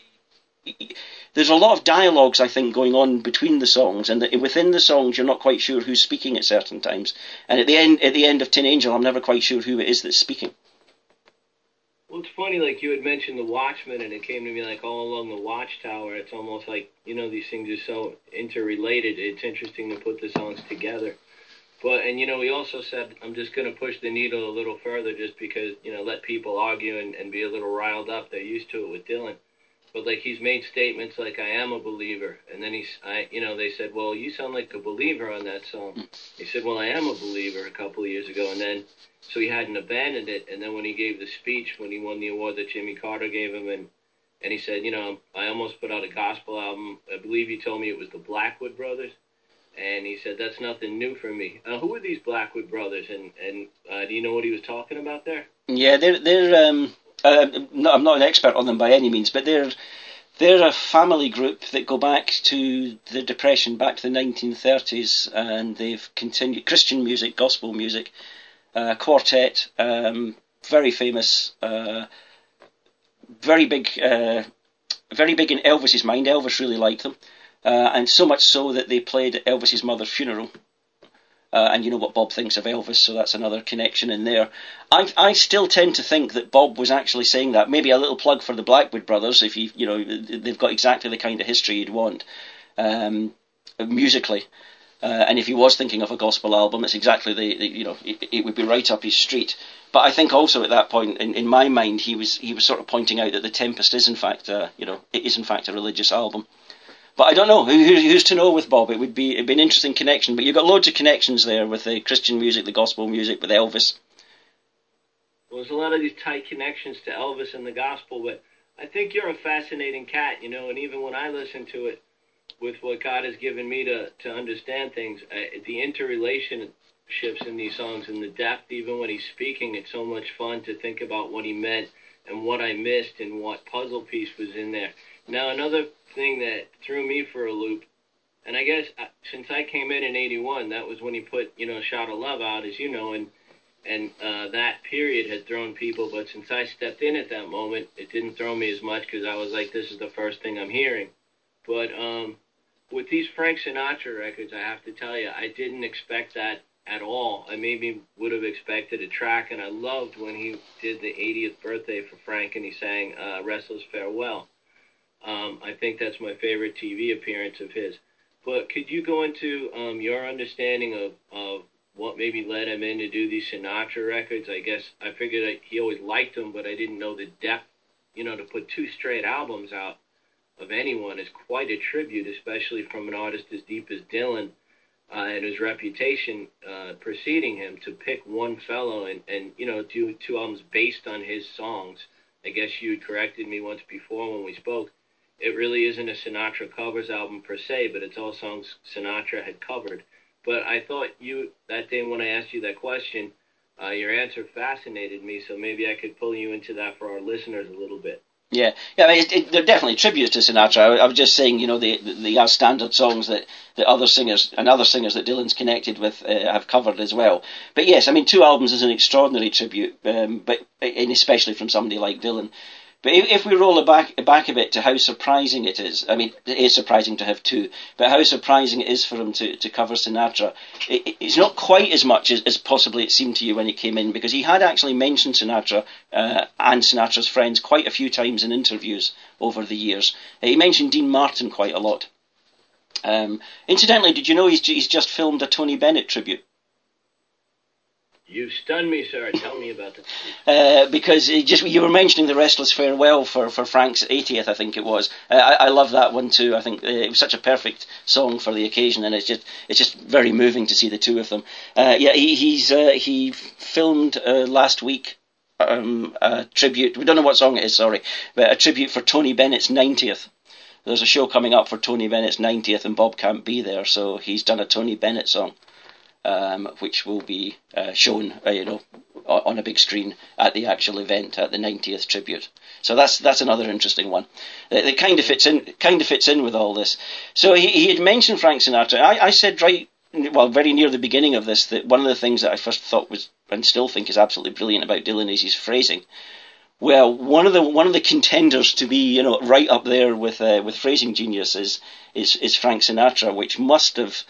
it, there's a lot of dialogues, I think, going on between the songs, and the, within the songs you're not quite sure who's speaking at certain times. And at the end, at the end of Tin Angel, I'm never quite sure who it is that's speaking. Well, it's funny, like you had mentioned the Watchmen, and it came to me like all along the Watchtower. It's almost like, you know, these things are so interrelated. It's interesting to put the songs together. But, and, you know, he also said, I'm just going to push the needle a little further just because, you know, let people argue and, and be a little riled up. They're used to it with Dylan. But, like, he's made statements like, I am a believer. And then he's, I, you know, they said, well, you sound like a believer on that song. He said, well, I am a believer a couple of years ago. And then, so he hadn't abandoned it. And then when he gave the speech, when he won the award that Jimmy Carter gave him, and, and he said, you know, I almost put out a gospel album. I believe he told me it was the Blackwood Brothers. And he said, that's nothing new for me. Uh, who are these Blackwood Brothers? And, and uh, do you know what he was talking about there? Yeah, they're, they're um, uh, no, I'm not an expert on them by any means, but they're they're a family group that go back to the Depression, back to the nineteen thirties, and they've continued Christian music, gospel music, uh, quartet, um, very famous, uh, very big, uh, very big in Elvis's mind. Elvis really liked them. Uh, and so much so that they played at Elvis's mother's funeral. Uh, and you know what Bob thinks of Elvis, so that's another connection in there. I I still tend to think that Bob was actually saying that. Maybe a little plug for the Blackwood Brothers, if you you know they've got exactly the kind of history you'd want um, musically. Uh, and if he was thinking of a gospel album, it's exactly the, the you know it, it would be right up his street. But I think also at that point, in, in my mind, he was he was sort of pointing out that The Tempest is in fact uh, you know it is in fact a religious album. But I don't know, Who, who's to know with Bob? It would be, it'd be an interesting connection. But you've got loads of connections there with the Christian music, the gospel music, with Elvis. Well, there's a lot of these tight connections to Elvis and the gospel, but I think you're a fascinating cat, you know, and even when I listen to it, with what God has given me to, to understand things, uh, the interrelationships in these songs and the depth, even when he's speaking, it's so much fun to think about what he meant and what I missed and what puzzle piece was in there. Now, another thing that threw me for a loop And I guess uh, since I came in in eighty-one, that was when he put, you know, Shot of Love out, as you know, and and uh, that period had thrown people. But since I stepped in at that moment, it didn't throw me as much because I was like, this is the first thing I'm hearing. But um, with these Frank Sinatra records, I have to tell you, I didn't expect that at all. I maybe would have expected a track, and I loved when he did the eightieth birthday for Frank and he sang uh, Restless Farewell. Um, I think that's my favorite T V appearance of his. But could you go into um, your understanding of, of what maybe led him in to do these Sinatra records? I guess I figured that he always liked them, but I didn't know the depth. You know, to put two straight albums out of anyone is quite a tribute, especially from an artist as deep as Dylan uh, and his reputation uh, preceding him. To pick one fellow and, and, you know, do two albums based on his songs. I guess you had corrected me once before when we spoke. It really isn't a Sinatra covers album per se, but it's all songs Sinatra had covered. But I thought you, that day when I asked you that question, uh, your answer fascinated me, so maybe I could pull you into that for our listeners a little bit. Yeah, yeah, I mean, it, it, they're definitely tributes to Sinatra. I, I was just saying, you know, the the, the standard songs that, that other singers and other singers that Dylan's connected with uh, have covered as well. But yes, I mean, two albums is an extraordinary tribute, um, but and especially from somebody like Dylan. But if, if we roll it back back a bit to how surprising it is, I mean, it is surprising to have two, but how surprising it is for him to, to cover Sinatra, it, it's not quite as much as, as possibly it seemed to you when he came in, because he had actually mentioned Sinatra uh, and Sinatra's friends quite a few times in interviews over the years. Uh, he mentioned Dean Martin quite a lot. Um, incidentally, did you know he's, he's just filmed a Tony Bennett tribute? You stunned me, sir. Tell me about that. Uh, because it just you were mentioning the Restless Farewell for, for Frank's eightieth, I think it was. Uh, I, I love that one too. I think uh, it was such a perfect song for the occasion, and it's just it's just very moving to see the two of them. Uh, yeah, he he's uh, he filmed uh, last week um, a tribute. We don't know what song it is, sorry, but a tribute for Tony Bennett's ninetieth. There's a show coming up for Tony Bennett's ninetieth, and Bob can't be there, so he's done a Tony Bennett song. Um, which will be uh, shown, uh, you know, on a big screen at the actual event at the ninetieth tribute. So that's that's another interesting one. It, it kind of fits in, kind of fits in with all this. So he, he had mentioned Frank Sinatra. I, I said right, well, very near the beginning of this, that one of the things that I first thought was, and still think is absolutely brilliant about Dylan is his phrasing. Well, one of the one of the contenders to be, you know, right up there with uh, with phrasing genius is is is Frank Sinatra, which must have.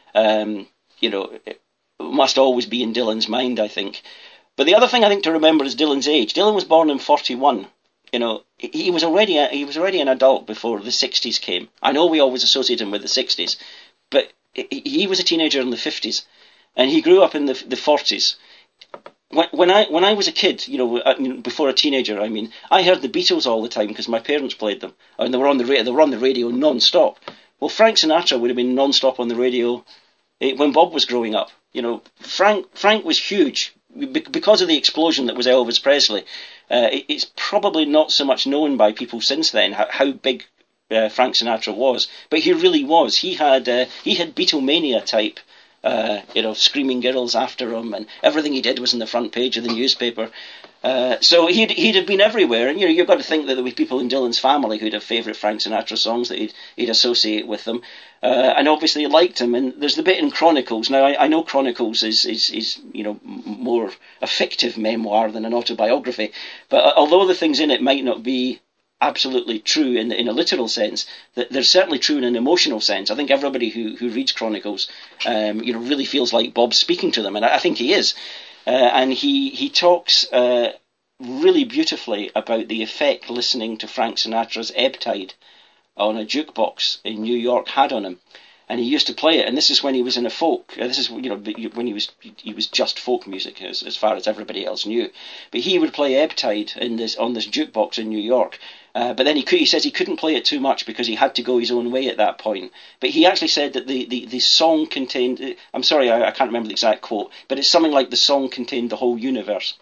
Um, You know, it must always be in Dylan's mind, I think. But the other thing I think to remember is Dylan's age. Dylan was born in forty-one. You know, he was already a, he was already an adult before the sixties came. I know we always associate him with the sixties, but he was a teenager in the fifties, and he grew up in the the forties. When, when I when I was a kid, you know, before a teenager, I mean, I heard the Beatles all the time because my parents played them, and they were on the ra- they were on the radio non-stop. Well, Frank Sinatra would have been non-stop on the radio when Bob was growing up. You know, Frank Frank was huge because of the explosion that was Elvis Presley. Uh, it, it's probably not so much known by people since then how, how big uh, Frank Sinatra was, but he really was. He had uh, he had Beatlemania type, uh, you know, screaming girls after him, and everything he did was in the front page of the newspaper. Uh, so he'd he'd have been everywhere, and you know you've got to think that there were people in Dylan's family who'd have favourite Frank Sinatra songs that he'd he'd associate with them, uh, and obviously liked him. And there's the bit in Chronicles. Now I, I know Chronicles is, is is you know more a fictive memoir than an autobiography, but although the things in it might not be absolutely true in in a literal sense, that they're certainly true in an emotional sense. I think everybody who who reads Chronicles, um, you know, really feels like Bob's speaking to them, and I, I think he is. Uh, and he he talks uh, really beautifully about the effect listening to Frank Sinatra's Ebb Tide on a jukebox in New York had on him. And he used to play it, and this is when he was in a folk. Uh, this is you know when he was he was just folk music as, as far as everybody else knew. But he would play Ebb Tide in this on this jukebox in New York. Uh, but then he could, he says he couldn't play it too much because he had to go his own way at that point. But he actually said that the, the, the song contained, I'm sorry, I, I can't remember the exact quote, but it's something like the song contained the whole universe.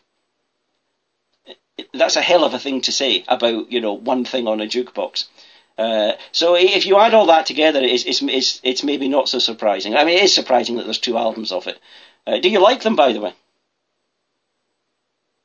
That's a hell of a thing to say about, you know, one thing on a jukebox. Uh, so if you add all that together, it's, it's, it's, it's maybe not so surprising. I mean, it is surprising that there's two albums of it. Uh, do you like them, by the way?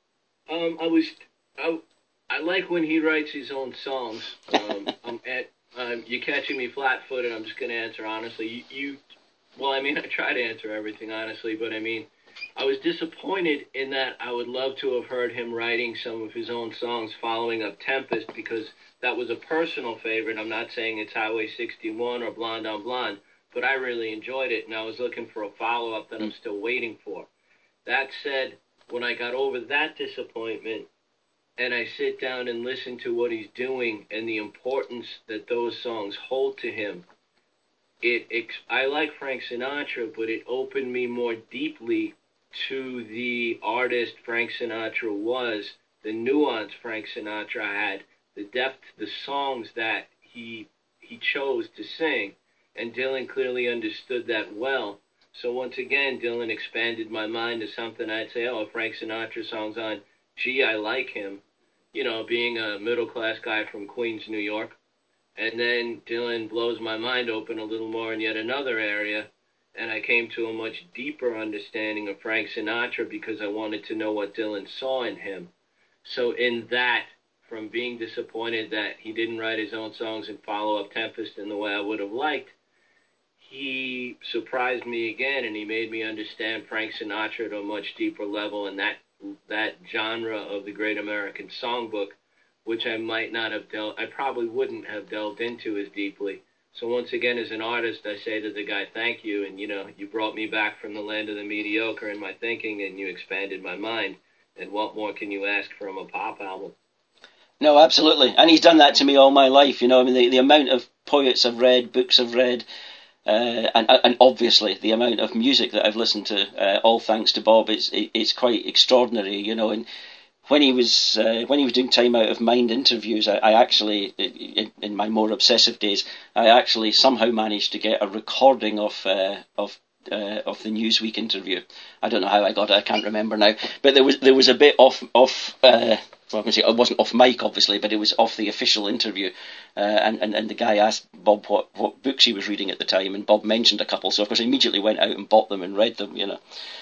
Um, I was... I, I like when he writes his own songs. Um, I'm at Um, you're catching me flat-footed. I'm just going to answer honestly. You, you, well, I mean, I try to answer everything honestly, but I mean, I was disappointed in that I would love to have heard him writing some of his own songs following up Tempest, because that was a personal favorite. I'm not saying it's Highway sixty-one or Blonde on Blonde, but I really enjoyed it, and I was looking for a follow-up that I'm still waiting for. That said, when I got over that disappointment, and I sit down and listen to what he's doing and the importance that those songs hold to him, it, it I like Frank Sinatra, but it opened me more deeply to the artist Frank Sinatra was, the nuance Frank Sinatra had, the depth, the songs that he he chose to sing, and Dylan clearly understood that well. So once again, Dylan expanded my mind to something I'd say, oh, Frank Sinatra song's on, gee, I like him, you know, being a middle-class guy from Queens, New York. And then Dylan blows my mind open a little more in yet another area, and I came to a much deeper understanding of Frank Sinatra because I wanted to know what Dylan saw in him. So in that, from being disappointed that he didn't write his own songs and follow up Tempest in the way I would have liked, he surprised me again, and he made me understand Frank Sinatra at a much deeper level, and that that genre of the Great American Songbook, which I might not have delved, I probably wouldn't have delved into as deeply. So once again, as an artist, I say to the guy, thank you, and you know, you brought me back from the land of the mediocre in my thinking, and you expanded my mind, and what more can you ask from a pop album? No, absolutely, and he's done that to me all my life, you know, I mean, the, the amount of poets I've read, books I've read, Uh, and, and obviously the amount of music that I've listened to, uh, all thanks to Bob, it's it's quite extraordinary, you know. And when he was uh, when he was doing Time Out of Mind interviews, I, I actually, in, in my more obsessive days, I actually somehow managed to get a recording of uh, of uh, of the Newsweek interview. I don't know how I got it, I can't remember now. But there was there was a bit off off. Uh, Well, I can say it wasn't off mic, obviously, but it was off the official interview. Uh, and, and, and the guy asked Bob what, what books he was reading at the time, and Bob mentioned a couple. So, of course, I immediately went out and bought them and read them, you know.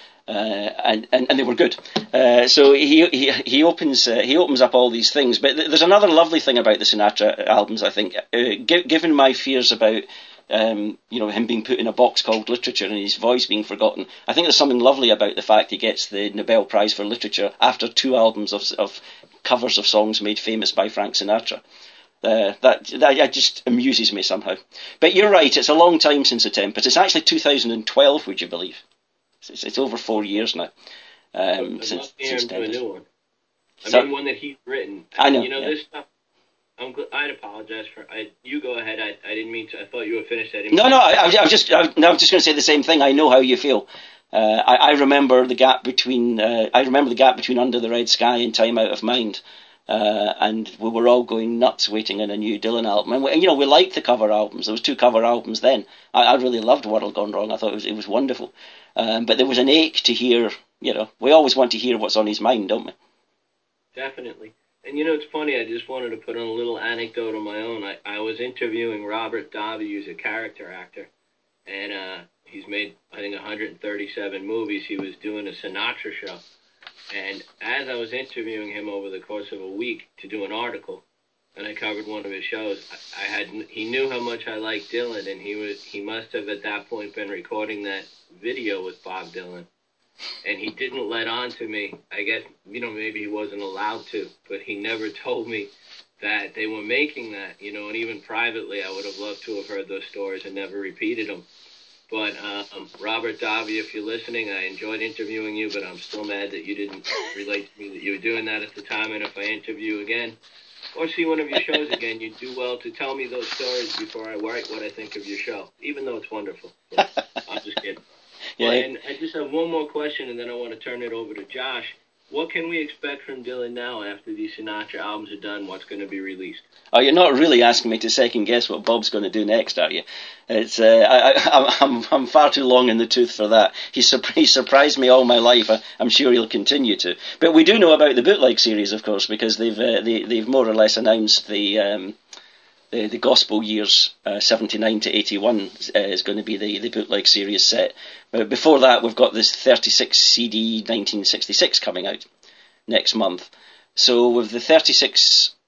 Uh, and, and, and they were good. Uh, so he he he opens uh, he opens up all these things. But th- there's another lovely thing about the Sinatra albums, I think. Uh, g- given my fears about Um, you know, him being put in a box called literature and his voice being forgotten, I think there's something lovely about the fact he gets the Nobel Prize for Literature after two albums of, of covers of songs made famous by Frank Sinatra. Uh, that, that just amuses me somehow. But you're right, it's a long time since The Tempest. It's actually two thousand twelve, would you believe? It's, it's over four years now. Um, since, since Tempest. A new one. I so, mean, one that he's written. I know. You know, yeah. this stuff. I'm gl- I'd apologize for. I, you go ahead. I, I didn't mean to. I thought you were finished. I didn't no, no. I, I was just. I, no, I'm just going to say the same thing. I know how you feel. Uh, I, I remember the gap between. Uh, I remember the gap between Under the Red Sky and Time Out of Mind, uh, and we were all going nuts waiting on a new Dylan album. And, we, and you know, we liked the cover albums. There was two cover albums then. I, I really loved World Gone Wrong. I thought it was it was wonderful. Um, but there was an ache to hear. You know, we always want to hear what's on his mind, don't we? Definitely. And you know, it's funny, I just wanted to put on a little anecdote of my own. I, I was interviewing Robert Davi, who's a character actor, and uh, he's made, I think, one hundred thirty-seven movies. He was doing a Sinatra show. And as I was interviewing him over the course of a week to do an article, and I covered one of his shows, I, I had he knew how much I liked Dylan, and he was he must have at that point been recording that video with Bob Dylan. And he didn't let on to me. I guess, you know, maybe he wasn't allowed to, but he never told me that they were making that, you know, and even privately I would have loved to have heard those stories and never repeated them. But um, Robert Davi, if you're listening, I enjoyed interviewing you, but I'm still mad that you didn't relate to me that you were doing that at the time, and if I interview you again or see one of your shows again, you'd do well to tell me those stories before I write what I think of your show, even though it's wonderful. But I'm just kidding. Yeah. Well, and I just have one more question, and then I want to turn it over to Josh. What can we expect from Dylan now after these Sinatra albums are done? What's going to be released? Oh, you're not really asking me to second guess what Bob's going to do next, are you? It's uh, I, I, I'm I'm far too long in the tooth for that. He's, he's surprised me all my life. I, I'm sure he'll continue to. But we do know about the bootleg series, of course, because they've uh, they, they've more or less announced the. Um, The, the gospel years, uh, seventy-nine to eighty-one, uh, is going to be the, the bootleg series set. But before that, we've got this thirty-six C D nineteen sixty-six coming out next month. So with the thirty-six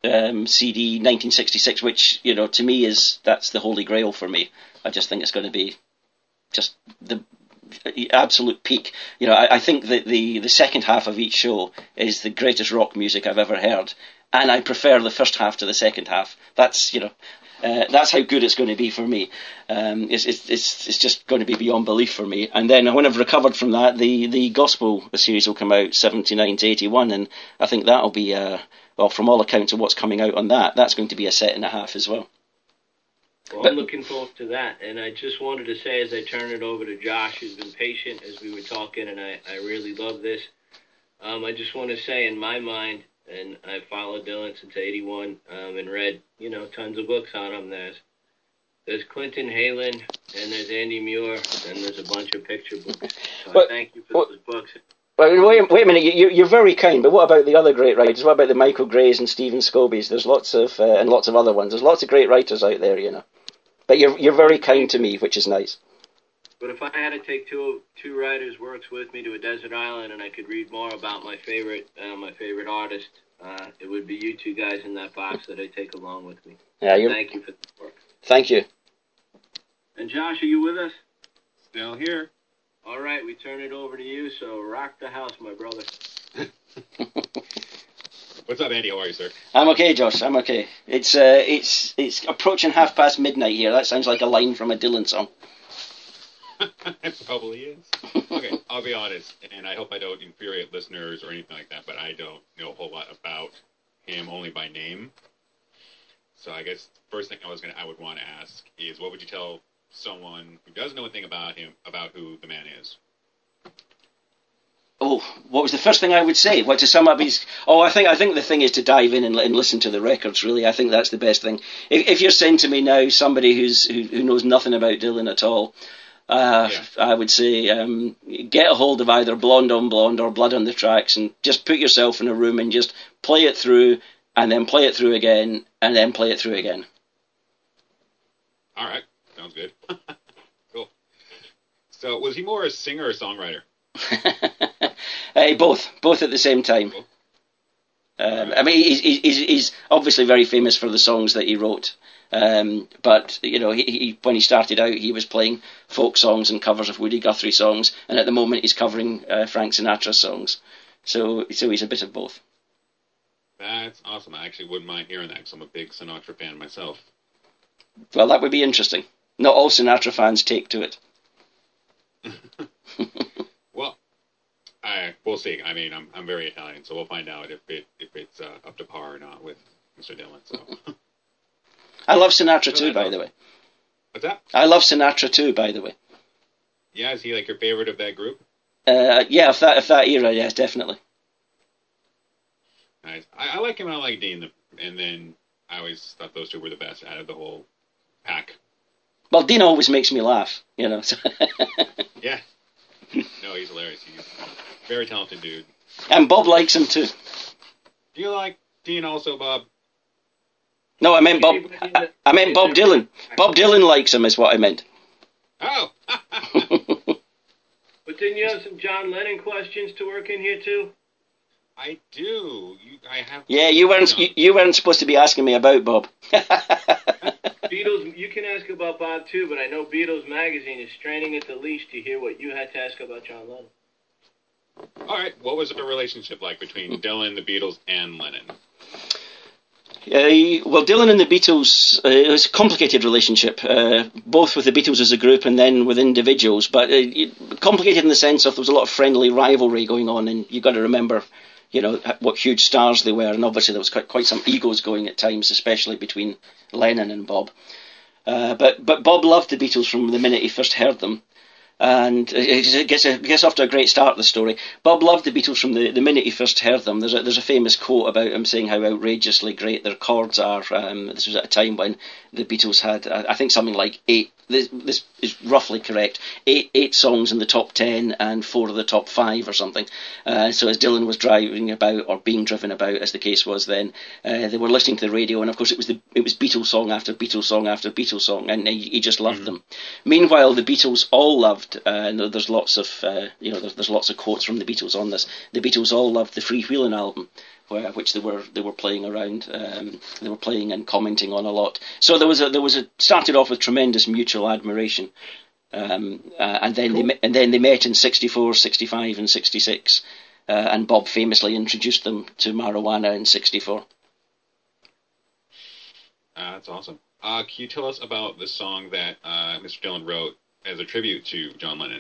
um, C D, nineteen sixty-six, which, you know, to me is, that's the holy grail for me. I just think it's going to be just the absolute peak. You know, I, I think that the, the second half of each show is the greatest rock music I've ever heard, and I prefer the first half to the second half. That's, you know, uh, that's how good it's going to be for me. Um, it's, it's it's it's just going to be beyond belief for me. And then when I've recovered from that, the, the gospel series will come out seventy-nine to eighty-one, and I think that'll be, uh, well, from all accounts of what's coming out on that, that's going to be a set and a half as well. Well, But- I'm looking forward to that, and I just wanted to say as I turn it over to Josh, who's been patient as we were talking, and I, I really love this. Um, I just want to say, in my mind, and I followed Dylan since eighty-one, um, and read, you know, tons of books on him. There's there's Clinton Halen, and there's Andy Muir, and there's a bunch of picture books. So Well, I thank you for well- those books. Well, wait, wait a minute, you, you're very kind, but what about the other great writers? What about the Michael Grays and Stephen Scobies? There's lots of, uh, and lots of other ones. There's lots of great writers out there, you know. But you're you're very kind to me, which is nice. But if I had to take two two writers' works with me to a desert island, and I could read more about my favorite uh, my favorite artist, uh, it would be you two guys in that box that I take along with me. Yeah, you're, Thank you for the work. thank you. And Josh, are you with us? Still here. All right, we turn it over to you. So rock the house, my brother. What's up, Andy? How are you, sir? I'm okay, Josh. I'm okay. It's uh, it's it's approaching half past midnight here. That sounds like a line from a Dylan song. It probably is. Okay, I'll be honest, and I hope I don't infuriate listeners or anything like that, but I don't know a whole lot about him, only by name. So I guess first thing I was gonna I would want to ask is, what would you tell someone who doesn't know anything about him about who the man is? Oh, what was the first thing I would say? What, to sum up his... Oh, I think I think the thing is to dive in and, and listen to the records, really. I think that's the best thing. If, if you're saying to me now, somebody who's who, who knows nothing about Dylan at all, uh, Yeah. I would say um, get a hold of either Blonde on Blonde or Blood on the Tracks and just put yourself in a room and just play it through and then play it through again and then play it through again. All right, sounds good. Cool. So was he more a singer or songwriter? uh, both, both at the same time. Um, I mean, he's, he's, he's obviously very famous for the songs that he wrote. Um, but, you know, he, he, when he started out, he was playing folk songs and covers of Woody Guthrie songs. And at the moment, he's covering uh, Frank Sinatra songs. So, so he's a bit of both. That's awesome. I actually wouldn't mind hearing that because I'm a big Sinatra fan myself. Well, that would be interesting. Not all Sinatra fans take to it. Well, I we'll see. I mean, I'm I'm very Italian, so we'll find out if it if it's uh, up to par or not with Mister Dylan. So, I love Sinatra too, by the way. what's that? I love Sinatra too, by the way. Yeah, is he like your favorite of that group? Uh, yeah, if that if that era, yes, definitely. Nice. I, I like him and I like Dean, the, and then I always thought those two were the best out of the whole pack. Well, Dean always makes me laugh, you know. So Yeah. No, he's hilarious. He's a very talented dude. and Bob likes him too. Do you like Dean also, Bob? No, I meant Bob. I, I meant Bob Dylan. Bob Dylan likes him, is what I meant. Oh! But didn't you have some John Lennon questions to work in here too? I do. You, I have. Yeah, you weren't. You, you weren't supposed to be asking me about Bob. Beatles, you can ask about Bob too, but I know Beatles Magazine is straining at the leash to hear what you had to ask about John Lennon. All right. What was the relationship like between Dylan, the Beatles, and Lennon? Uh, well, Dylan and the Beatles, uh, it was a complicated relationship, uh, both with the Beatles as a group and then with individuals, but uh, complicated in the sense of there was a lot of friendly rivalry going on, and you've got to remember, you know, what huge stars they were, and obviously there was quite, quite some egos going at times, especially between Lennon and Bob. Uh, but, but Bob loved the Beatles from the minute he first heard them. And it gets, it gets off to a great start, the story. Bob loved the Beatles from the, the minute he first heard them. There's a, there's a famous quote about him saying how outrageously great their chords are. Um, this was at a time when the Beatles had, I think, something like eight, this, this is roughly correct, eight eight songs in the top ten and four of the top five or something. Uh, so as Dylan was driving about, or being driven about, as the case was then, uh, they were listening to the radio, and of course it was the it was Beatles song after Beatles song after Beatles song, and he, he just loved mm-hmm. them. Meanwhile, the Beatles all loved, uh, and there's lots of uh, you know there's, there's lots of quotes from the Beatles on this. The Beatles all loved the Freewheelin' album, where, which they were they were playing around. Um, they were playing and commenting on a lot. So there was a there was a started off with tremendous mutual admiration, um, uh, and then cool. they and then they met in sixty-four, sixty-five, and sixty-six, uh, and Bob famously introduced them to marijuana in sixty-four. Uh, that's awesome. Uh, can you tell us about the song that uh, Mister Dylan wrote as a tribute to John Lennon?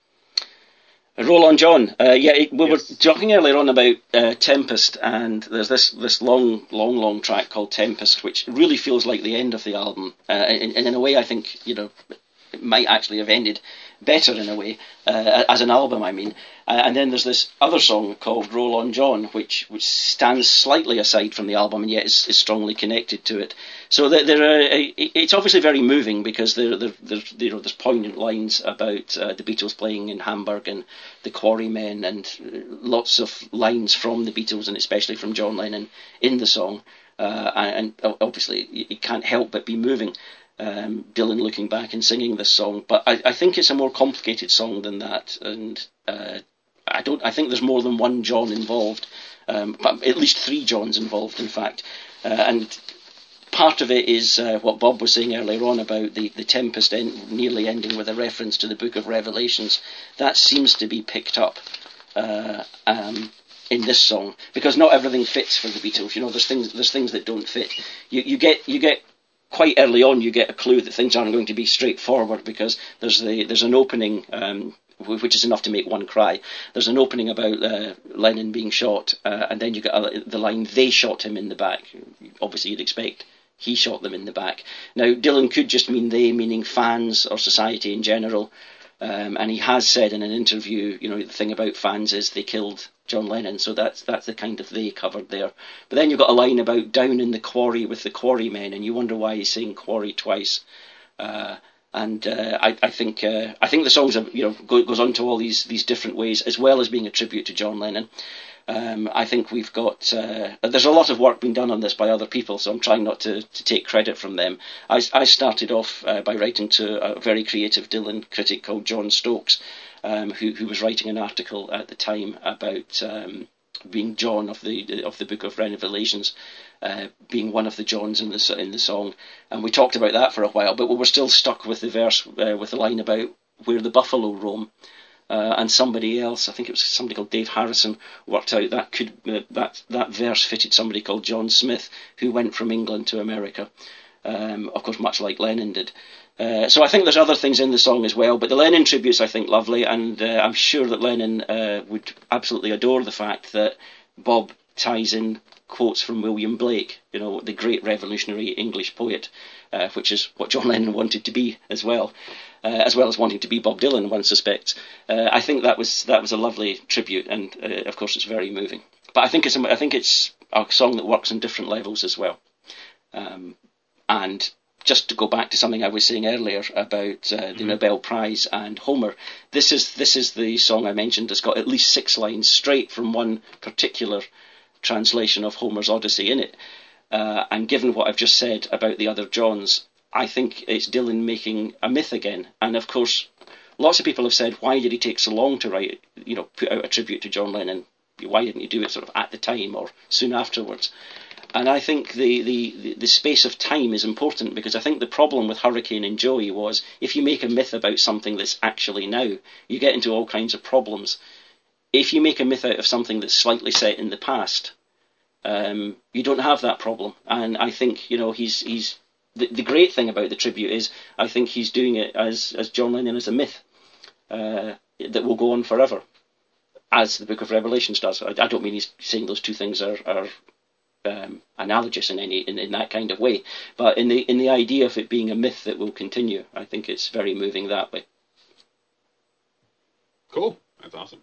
Roll on, John. Uh, yeah, it, we yes. were talking earlier on about uh, Tempest, and there's this this long, long, long track called Tempest, which really feels like the end of the album. Uh, and, and in a way, I think, you know, it might actually have ended better in a way, uh, as an album, I mean. Uh, and then there's this other song called Roll On, John, which which stands slightly aside from the album and yet is, is strongly connected to it. So there, there are, it's obviously very moving because there, there, there, you know, there's poignant lines about uh, the Beatles playing in Hamburg and the Quarrymen, and lots of lines from the Beatles and especially from John Lennon in the song. Uh, and, and obviously it can't help but be moving. Um, Dylan looking back and singing this song, but I, I think it's a more complicated song than that, and uh, I don't. I think there's more than one John involved, um, but at least three Johns involved, in fact. Uh, and part of it is uh, what Bob was saying earlier on about the the Tempest end, nearly ending with a reference to the Book of Revelations. That seems to be picked up uh, um, in this song because not everything fits for the Beatles. You know, there's things there's things that don't fit. You you get you get. Quite early on, you get a clue that things aren't going to be straightforward because there's the there's an opening um, which is enough to make one cry. There's an opening about uh, Lennon being shot, uh, and then you get uh, the line "They shot him in the back." Obviously, you'd expect he shot them in the back. Now, Dylan could just mean they, meaning fans or society in general. Um, and he has said in an interview, you know, the thing about fans is they killed John Lennon, so that's that's the kind of they covered there. But then you've got a line about down in the quarry with the Quarrymen, and you wonder why he's saying quarry twice. Uh, and uh, I, I think uh, I think the songs are, you know, go, goes on to all these these different ways, as well as being a tribute to John Lennon. Um, I think we've got, uh, there's a lot of work being done on this by other people, so I'm trying not to, to take credit from them. I, I started off uh, by writing to a very creative Dylan critic called John Stokes, um, who, who was writing an article at the time about um, being John of the of the Book of Revelations, uh, being one of the Johns in the, in the song. And we talked about that for a while, but we were still stuck with the verse, uh, with the line about where the buffalo roam. Uh, and somebody else, I think it was somebody called Dave Harrison, worked out that could uh, that that verse fitted somebody called John Smith, who went from England to America, um, of course, much like Lennon did. Uh, so I think there's other things in the song as well, but the Lennon tributes I think lovely, and uh, I'm sure that Lennon uh, would absolutely adore the fact that Bob ties in quotes from William Blake, you know, the great revolutionary English poet, uh, which is what John Lennon wanted to be as well. Uh, as well as wanting to be Bob Dylan, one suspects. Uh, I think that was that was a lovely tribute, and uh, of course it's very moving. But I think it's a, I think it's a song that works on different levels as well. Um, and just to go back to something I was saying earlier about uh, the mm-hmm. Nobel Prize and Homer, this is this is the song I mentioned. It's got at least six lines straight from one particular translation of Homer's Odyssey in it. Uh, and given what I've just said about the other Johns, I think it's Dylan making a myth again. And of course, lots of people have said, why did he take so long to write, you know, put out a tribute to John Lennon? Why didn't he do it sort of at the time or soon afterwards? And I think the, the, the space of time is important, because I think the problem with Hurricane and Joey was if you make a myth about something that's actually now, you get into all kinds of problems. If you make a myth out of something that's slightly set in the past, um, you don't have that problem. And I think, you know, he's he's The, the great thing about the tribute is I think he's doing it as, as John Lennon as a myth uh, that will go on forever, as the Book of Revelations does. I, I don't mean he's saying those two things are, are um, analogous in any in, in that kind of way, but in the in the idea of it being a myth that will continue, I think it's very moving that way. Cool, that's awesome.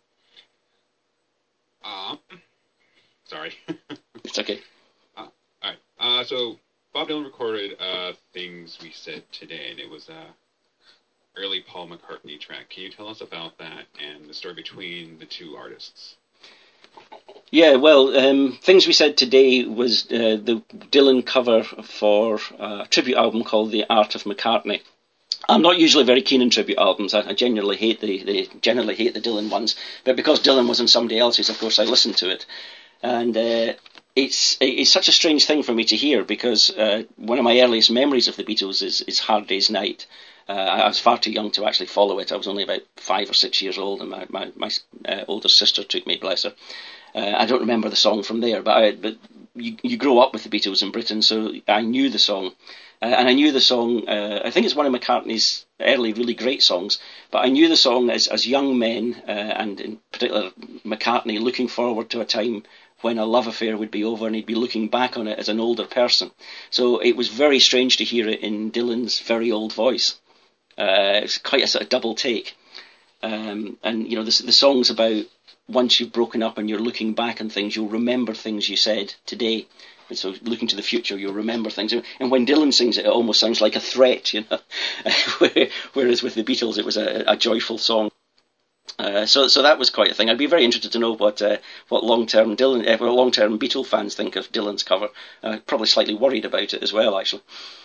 Uh, sorry. It's okay. Uh, all right. Uh, so. Bob Dylan recorded uh, Things We Said Today, and it was a early Paul McCartney track. Can you tell us about that and the story between the two artists? Yeah, well, um, Things We Said Today was uh, the Dylan cover for a tribute album called The Art of McCartney. I'm not usually very keen on tribute albums. I, I generally hate the, the generally hate the Dylan ones, but because Dylan was on somebody else's, of course, I listened to it. And uh, it's it's such a strange thing for me to hear, because uh, one of my earliest memories of the Beatles is, is Hard Day's Night. Uh, I was far too young to actually follow it. I was only about five or six years old, and my my, my uh, older sister took me, bless her. Uh, I don't remember the song from there, but I, but you you grow up with the Beatles in Britain, so I knew the song, uh, and I knew the song. Uh, I think it's one of McCartney's early really great songs, but I knew the song as as young men, uh, and in particular McCartney, looking forward to a time when a love affair would be over and he'd be looking back on it as an older person. So it was very strange to hear it in Dylan's very old voice. Uh, it's quite a sort of double take. Um, and, you know, the, the song's about once you've broken up and you're looking back on things, you'll remember things you said today. And so looking to the future, you'll remember things. And when Dylan sings it, it almost sounds like a threat, you know. Whereas with the Beatles, it was a, a joyful song. Uh, so, so that was quite a thing. I'd be very interested to know what uh, what long-term Dylan, uh, long-term Beatle fans think of Dylan's cover. Uh, probably slightly worried about it as well, actually.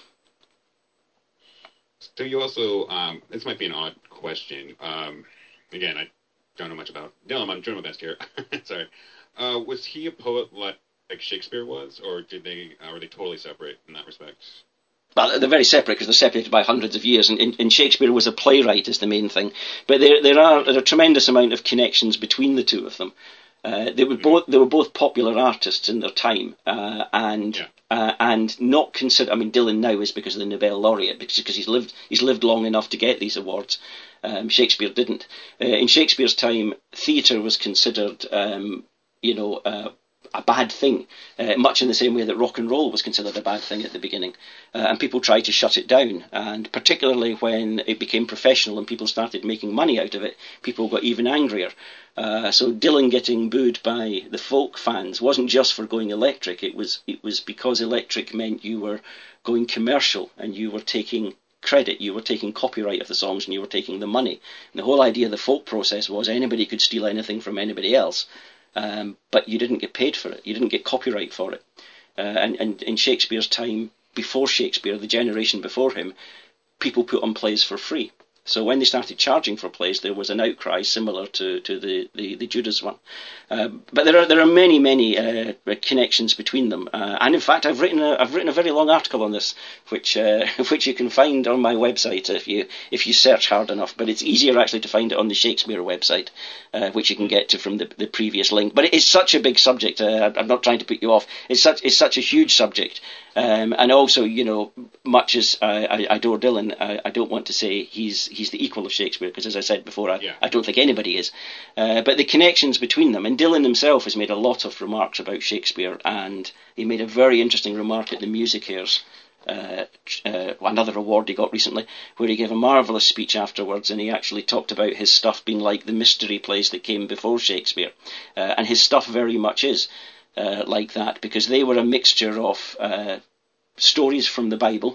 So you also, um, this might be an odd question. Um, again, I don't know much about Dylan. I'm doing my best here. Sorry. Uh, was he a poet like, like Shakespeare was, or did they uh, were they totally separate in that respect? Well, they're very separate because they're separated by hundreds of years, and, and Shakespeare was a playwright is the main thing. But there, there are there are a tremendous amount of connections between the two of them. Uh, they were mm-hmm. both they were both popular artists in their time, uh, and yeah. uh, and not considered. I mean, Dylan now is because of the Nobel laureate, because because he's lived he's lived long enough to get these awards. Um, Shakespeare didn't. Uh, in Shakespeare's time, theatre was considered, um, you know. Uh, a bad thing, uh, much in the same way that rock and roll was considered a bad thing at the beginning. Uh, and people tried to shut it down. And particularly when it became professional and people started making money out of it, people got even angrier. Uh, so Dylan getting booed by the folk fans wasn't just for going electric. It was, it was because electric meant you were going commercial and you were taking credit, you were taking copyright of the songs and you were taking the money. And the whole idea of the folk process was anybody could steal anything from anybody else. Um, but you didn't get paid for it. You didn't get copyright for it. Uh, and, and in Shakespeare's time, before Shakespeare, the generation before him, people put on plays for free. So when they started charging for plays, there was an outcry similar to, to the, the, the Judas one. Uh, but there are there are many many uh, connections between them, uh, and in fact I've written a I've written a very long article on this, which uh, which you can find on my website if you if you search hard enough. But it's easier actually to find it on the Shakespeare website, uh, which you can get to from the, the previous link. But it is such a big subject. Uh, I'm not trying to put you off. It's such it's such a huge subject. Um, and also, you know, much as I, I adore Dylan, I, I don't want to say he's he's the equal of Shakespeare, because as I said before, I, yeah. I don't think anybody is. Uh, but the connections between them, and Dylan himself has made a lot of remarks about Shakespeare, and he made a very interesting remark at the Musicaires, uh, uh, another award he got recently, where he gave a marvellous speech afterwards, and he actually talked about his stuff being like the mystery plays that came before Shakespeare, uh, and his stuff very much is. Uh, like that, because they were a mixture of uh, stories from the Bible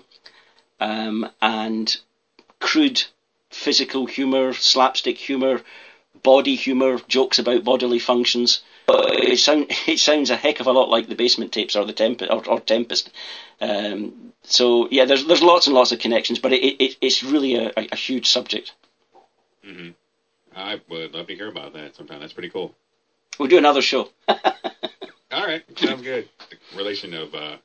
um, and crude physical humour, slapstick humour, body humour, jokes about bodily functions. Uh, it, sound, it sounds a heck of a lot like the Basement Tapes or the Temp- or, or Tempest. Um, so yeah, there's there's lots and lots of connections, but it, it it's really a, a huge subject. Mm-hmm. I would love to hear about that sometime. That's pretty cool. We'll do another show. All right, sounds good. The relation of uh,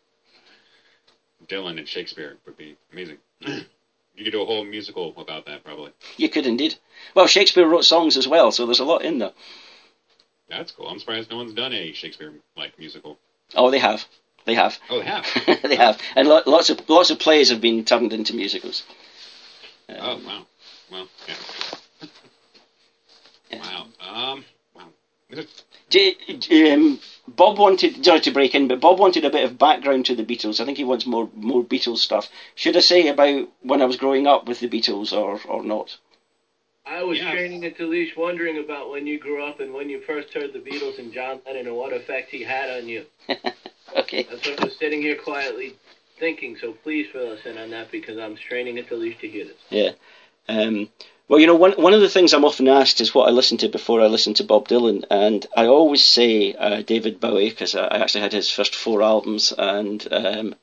Dylan and Shakespeare would be amazing. You could do a whole musical about that, probably. You could indeed. Well, Shakespeare wrote songs as well, so there's a lot in there. That's cool. I'm surprised no one's done a Shakespeare-like musical. Oh, they have. They have. Oh, they have. they have, and lo- lots of lots of plays have been turned into musicals. Um, oh wow! Well, yeah. yeah. Wow. Um. Wow. D- um, Bob wanted, sorry to break in, but Bob wanted a bit of background to the Beatles. I think he wants more more Beatles stuff. Should I say about when I was growing up with the Beatles, or, or not? I was yeah. training at Toulouse, wondering about when you grew up and when you first heard the Beatles and John Lennon and what effect he had on you. Okay. That's what I was sitting here quietly thinking, so please fill us in on that, because I'm straining at Toulouse to hear this. Yeah. Um, well, you know, one one of the things I'm often asked is what I listened to before I listened to Bob Dylan, and I always say uh, David Bowie, because I actually had his first four albums, and um,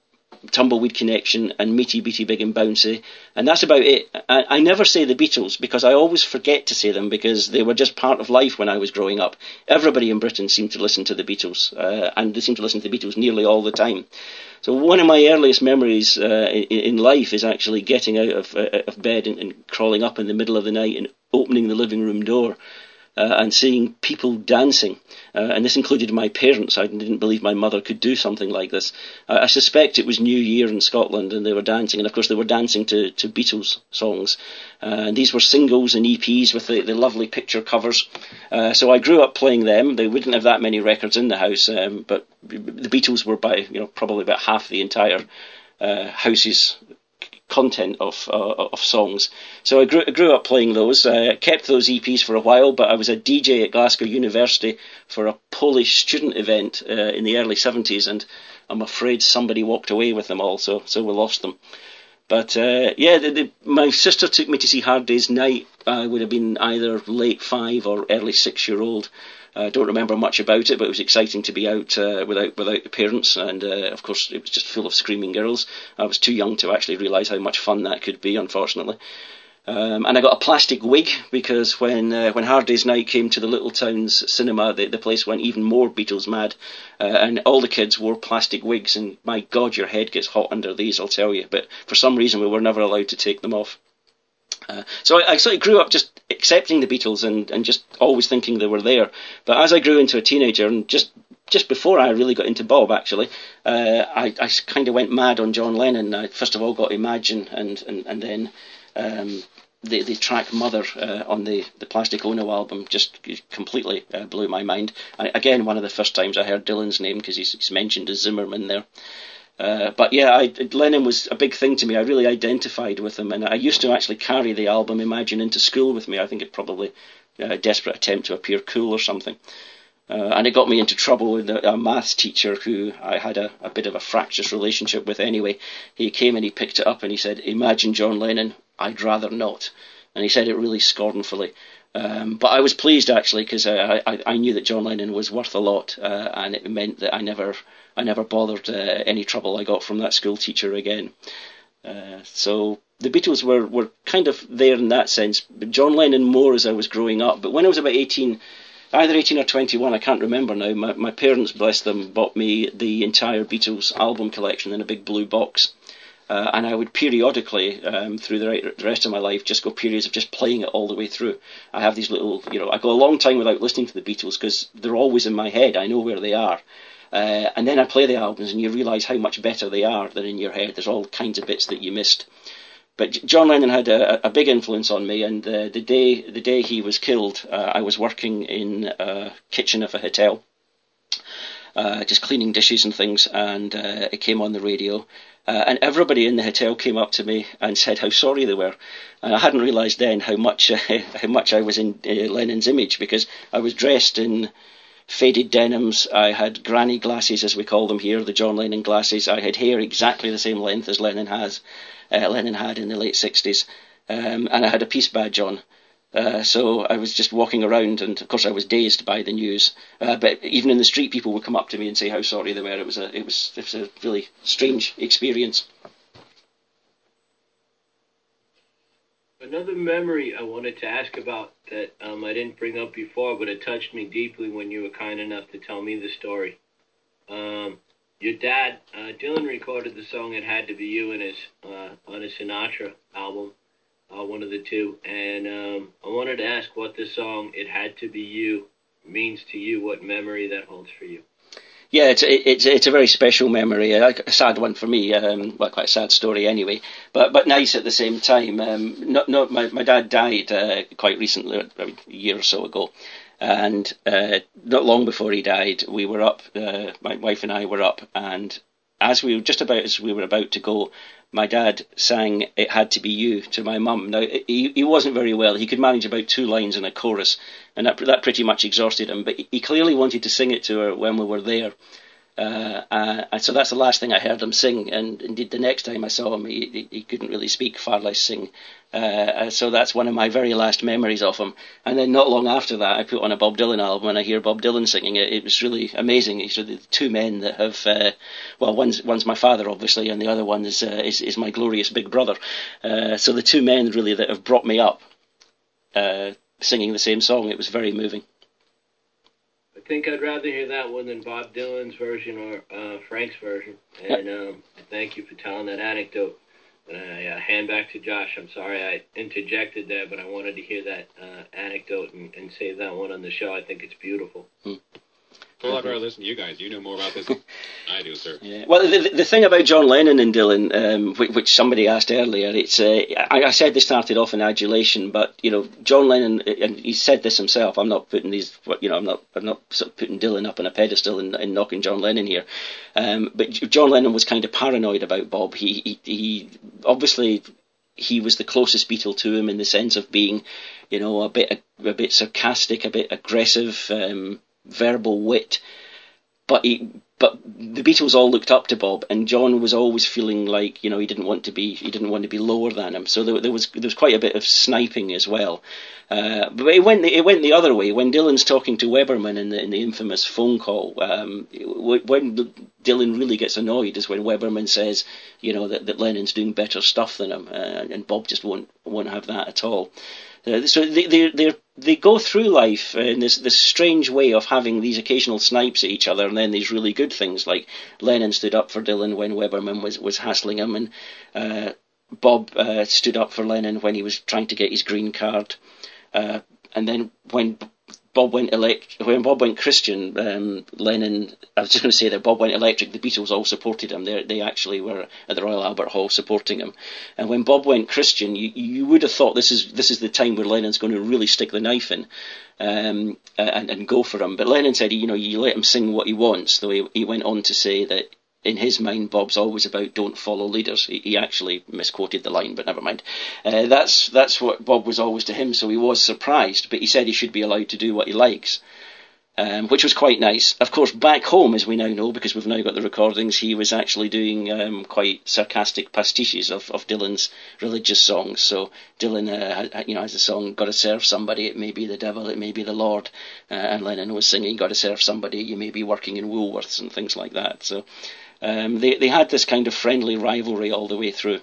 Tumbleweed Connection, and Meaty Beaty Big and Bouncy, and that's about it. I, I never say the Beatles because I always forget to say them because they were just part of life when I was growing up. Everybody in Britain seemed to listen to the Beatles, uh, and they seemed to listen to the Beatles nearly all the time. So one of my earliest memories uh, in, in life is actually getting out of, uh, of bed and, and crawling up in the middle of the night and opening the living room door. Uh, and seeing people dancing, uh, and this included my parents. I didn't believe my mother could do something like this. I, I suspect it was New Year in Scotland, and they were dancing, and of course they were dancing to, to Beatles songs. Uh, and these were singles and E Ps with the, the lovely picture covers. Uh, so I grew up playing them. They wouldn't have that many records in the house, um, but the Beatles were by you know probably about half the entire uh, house's content of uh, of songs. So I grew, I grew up playing those. I uh, kept those E Ps for a while, but I was a D J at Glasgow University for a Polish student event uh, in the early seventies, and I'm afraid somebody walked away with them all, so so we lost them. But uh, yeah, the, the, my sister took me to see Hard Day's Night. I would have been either late five or early six-year-old. I uh, don't remember much about it, but it was exciting to be out uh, without without the parents, and uh, of course it was just full of screaming girls. I was too young to actually realise how much fun that could be, unfortunately. Um, and I got a plastic wig because when uh, when Hard Day's Night came to the Little Towns cinema, the, the place went even more Beatles mad, uh, and all the kids wore plastic wigs, and my God, your head gets hot under these, I'll tell you. But for some reason we were never allowed to take them off. Uh, so I, I sort of grew up just accepting the Beatles and, and just always thinking they were there. But as I grew into a teenager, and just just before I really got into Bob, actually, uh, I, I kind of went mad on John Lennon. I first of all got Imagine, and and, and then um, the, the track Mother uh, on the, the Plastic Ono album just completely uh, blew my mind. I, again, one of the first times I heard Dylan's name, because he's, he's mentioned as Zimmerman there. Uh, but yeah, I, Lennon was a big thing to me. I really identified with him, and I used to actually carry the album Imagine into school with me. I think it probably uh, a desperate attempt to appear cool or something. Uh, and it got me into trouble with a, a maths teacher who I had a, a bit of a fractious relationship with anyway. He came and he picked it up and he said, "Imagine John Lennon, I'd rather not." And he said it really scornfully. Um, but I was pleased actually, because I, I, I knew that John Lennon was worth a lot, uh, and it meant that I never I never bothered uh, any trouble I got from that school teacher again. Uh, so the Beatles were, were kind of there in that sense, but John Lennon more as I was growing up. But when I was about eighteen, either eighteen or twenty-one, I can't remember now, my, my parents, bless them, bought me the entire Beatles album collection in a big blue box. Uh, and I would periodically, um, through the rest of my life, just go periods of just playing it all the way through. I have these little, you know, I go a long time without listening to the Beatles because they're always in my head. I know where they are. Uh, and then I play the albums and you realise how much better they are than in your head. There's all kinds of bits that you missed. But John Lennon had a, a big influence on me, and uh, the day the day he was killed, uh, I was working in a kitchen of a hotel, uh, just cleaning dishes and things, and uh, it came on the radio. Uh, and everybody in the hotel came up to me and said how sorry they were. And I hadn't realised then how much uh, how much I was in uh, Lennon's image, because I was dressed in faded denims. I had granny glasses, as we call them here, the John Lennon glasses. I had hair exactly the same length as Lennon has. Uh, Lennon had in the late sixties. Um, and I had a peace badge on. Uh, so I was just walking around, and of course I was dazed by the news. Uh, but even in the street, people would come up to me and say how sorry they were. It was a, it was, it was a really strange experience. Another memory I wanted to ask about that um, I didn't bring up before, but it touched me deeply when you were kind enough to tell me the story. Um, your dad, uh, Dylan, recorded the song "It Had to Be You" in his uh, on his Sinatra album. Uh, one of the two, and um, I wanted to ask what the song "It Had to Be You" means to you, what memory that holds for you. Yeah, it's it's it's a very special memory, a, a sad one for me. Um, well, quite a sad story anyway, but but nice at the same time. Um, not not my my dad died uh, quite recently, a year or so ago, and uh, not long before he died, we were up. Uh, my wife and I were up, and as we were just about as we were about to go, my dad sang "It Had to Be You" to my mum. Now, he, he wasn't very well. He could manage about two lines in a chorus, and that, that pretty much exhausted him. But he clearly wanted to sing it to her when we were there. Uh, uh, and so that's the last thing I heard him sing. And indeed, the next time I saw him, he, he, he couldn't really speak, far less sing. Uh, so that's one of my very last memories of him. And then not long after that, I put on a Bob Dylan album, and I hear Bob Dylan singing it. It was really amazing. These are the two men that have, uh, well, one's one's my father, obviously, and the other one is uh, is, is my glorious big brother. Uh, so the two men really that have brought me up, uh, singing the same song. It was very moving. I think I'd rather hear that one than Bob Dylan's version or uh, Frank's version. And um, thank you for telling that anecdote. And I uh, hand back to Josh. I'm sorry I interjected there, but I wanted to hear that uh, anecdote and, and save that one on the show. I think it's beautiful. Hmm. Well, I'd rather listen to you guys. You know more about this than I do, sir. Yeah. Well, the, the thing about John Lennon and Dylan, um, which, which somebody asked earlier, it's uh, I, I said they started off in adulation, but you know, John Lennon, and he said this himself. I'm not putting these, you know, I'm not, I'm not sort of putting Dylan up on a pedestal and, and knocking John Lennon here. Um, but John Lennon was kind of paranoid about Bob. He, he, he obviously. He was the closest Beatle to him in the sense of being, you know, a bit a, a bit sarcastic, a bit aggressive, um, verbal wit. But he, but the Beatles all looked up to Bob, and John was always feeling like, you know, he didn't want to be he didn't want to be lower than him. So there, there was there was quite a bit of sniping as well. Uh, but it went it went the other way when Dylan's talking to Weberman in the in the infamous phone call. Um, when Dylan really gets annoyed is when Weberman says, you know, that, that Lennon's doing better stuff than him, uh, and Bob just won't won't have that at all. Uh, so they they they they go through life in this this strange way of having these occasional snipes at each other, and then these really good things like Lennon stood up for Dylan when Weberman was was hassling him, and uh, Bob uh, stood up for Lennon when he was trying to get his green card. Uh, and then when Bob went elect, when Bob went Christian, um, Lennon. I was just going to say that Bob went electric. The Beatles all supported him. They they actually were at the Royal Albert Hall supporting him. And when Bob went Christian, you you would have thought this is this is the time where Lennon's going to really stick the knife in, um, and and go for him. But Lennon said, you know, you let him sing what he wants. Though he, he went on to say that, in his mind, Bob's always about don't follow leaders. He, he actually misquoted the line, but never mind. Uh, that's that's what Bob was always to him, so he was surprised, but he said he should be allowed to do what he likes, um, which was quite nice. Of course, back home, as we now know, because we've now got the recordings, he was actually doing um, quite sarcastic pastiches of, of Dylan's religious songs. So Dylan uh, you know, has a song, Gotta Serve Somebody, it may be the devil, it may be the Lord, uh, and Lennon was singing, Gotta Serve Somebody, you may be working in Woolworths, and things like that. So Um, they they had this kind of friendly rivalry all the way through.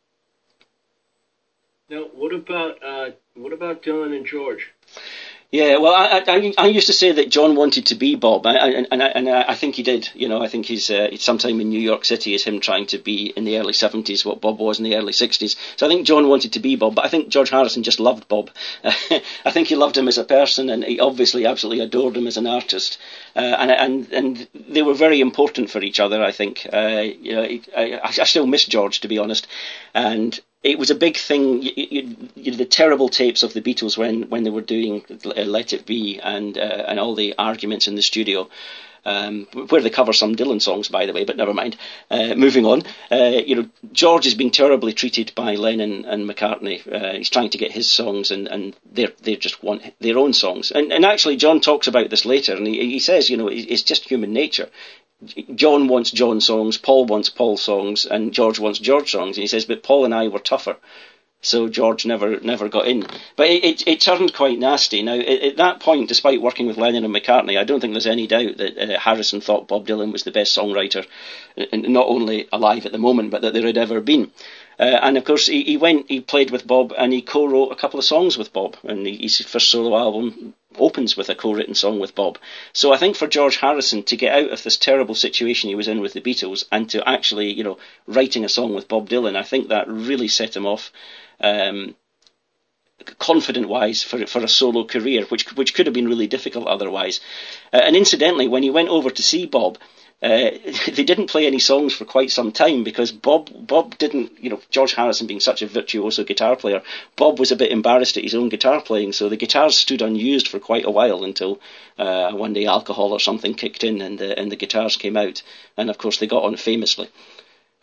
Now, what about uh, what about Dylan and George? Yeah, well, I, I I used to say that John wanted to be Bob, and and, and I think he did. You know, I think he's uh, sometime in New York City is him trying to be in the early seventies what Bob was in the early sixties. So I think John wanted to be Bob, but I think George Harrison just loved Bob. I think he loved him as a person, and he obviously absolutely adored him as an artist. Uh, and and and they were very important for each other. I think. Uh, you know, I, I still miss George, to be honest, and it was a big thing. You, you, you, the terrible tapes of the Beatles when, when they were doing Let It Be and uh, and all the arguments in the studio, um, where they cover some Dylan songs, by the way, but never mind. Uh, moving on, uh, you know, George is being terribly treated by Lennon and McCartney. Uh, he's trying to get his songs, and, and they they just want their own songs. And and actually, John talks about this later, and he, he says, you know, it's just human nature. John wants John songs, Paul wants Paul songs, and George wants George songs. And he says, but Paul and I were tougher, so George never never got in. But it, it, it turned quite nasty. Now, at, at that point, despite working with Lennon and McCartney, I don't think there's any doubt that uh, Harrison thought Bob Dylan was the best songwriter, not only alive at the moment, but that there had ever been. Uh, and of course, he, he went, he played with Bob, and he co-wrote a couple of songs with Bob. And he, his first solo album opens with a co-written song with Bob. So I think for George Harrison to get out of this terrible situation he was in with the Beatles and to actually, you know, writing a song with Bob Dylan, I think that really set him off, um, confident-wise for for a solo career, which which could have been really difficult otherwise. Uh, and incidentally, when he went over to see Bob, Uh, they didn't play any songs for quite some time because Bob Bob didn't, you know, George Harrison being such a virtuoso guitar player, Bob was a bit embarrassed at his own guitar playing, so the guitars stood unused for quite a while until uh, one day alcohol or something kicked in and the, and the guitars came out, and of course they got on famously.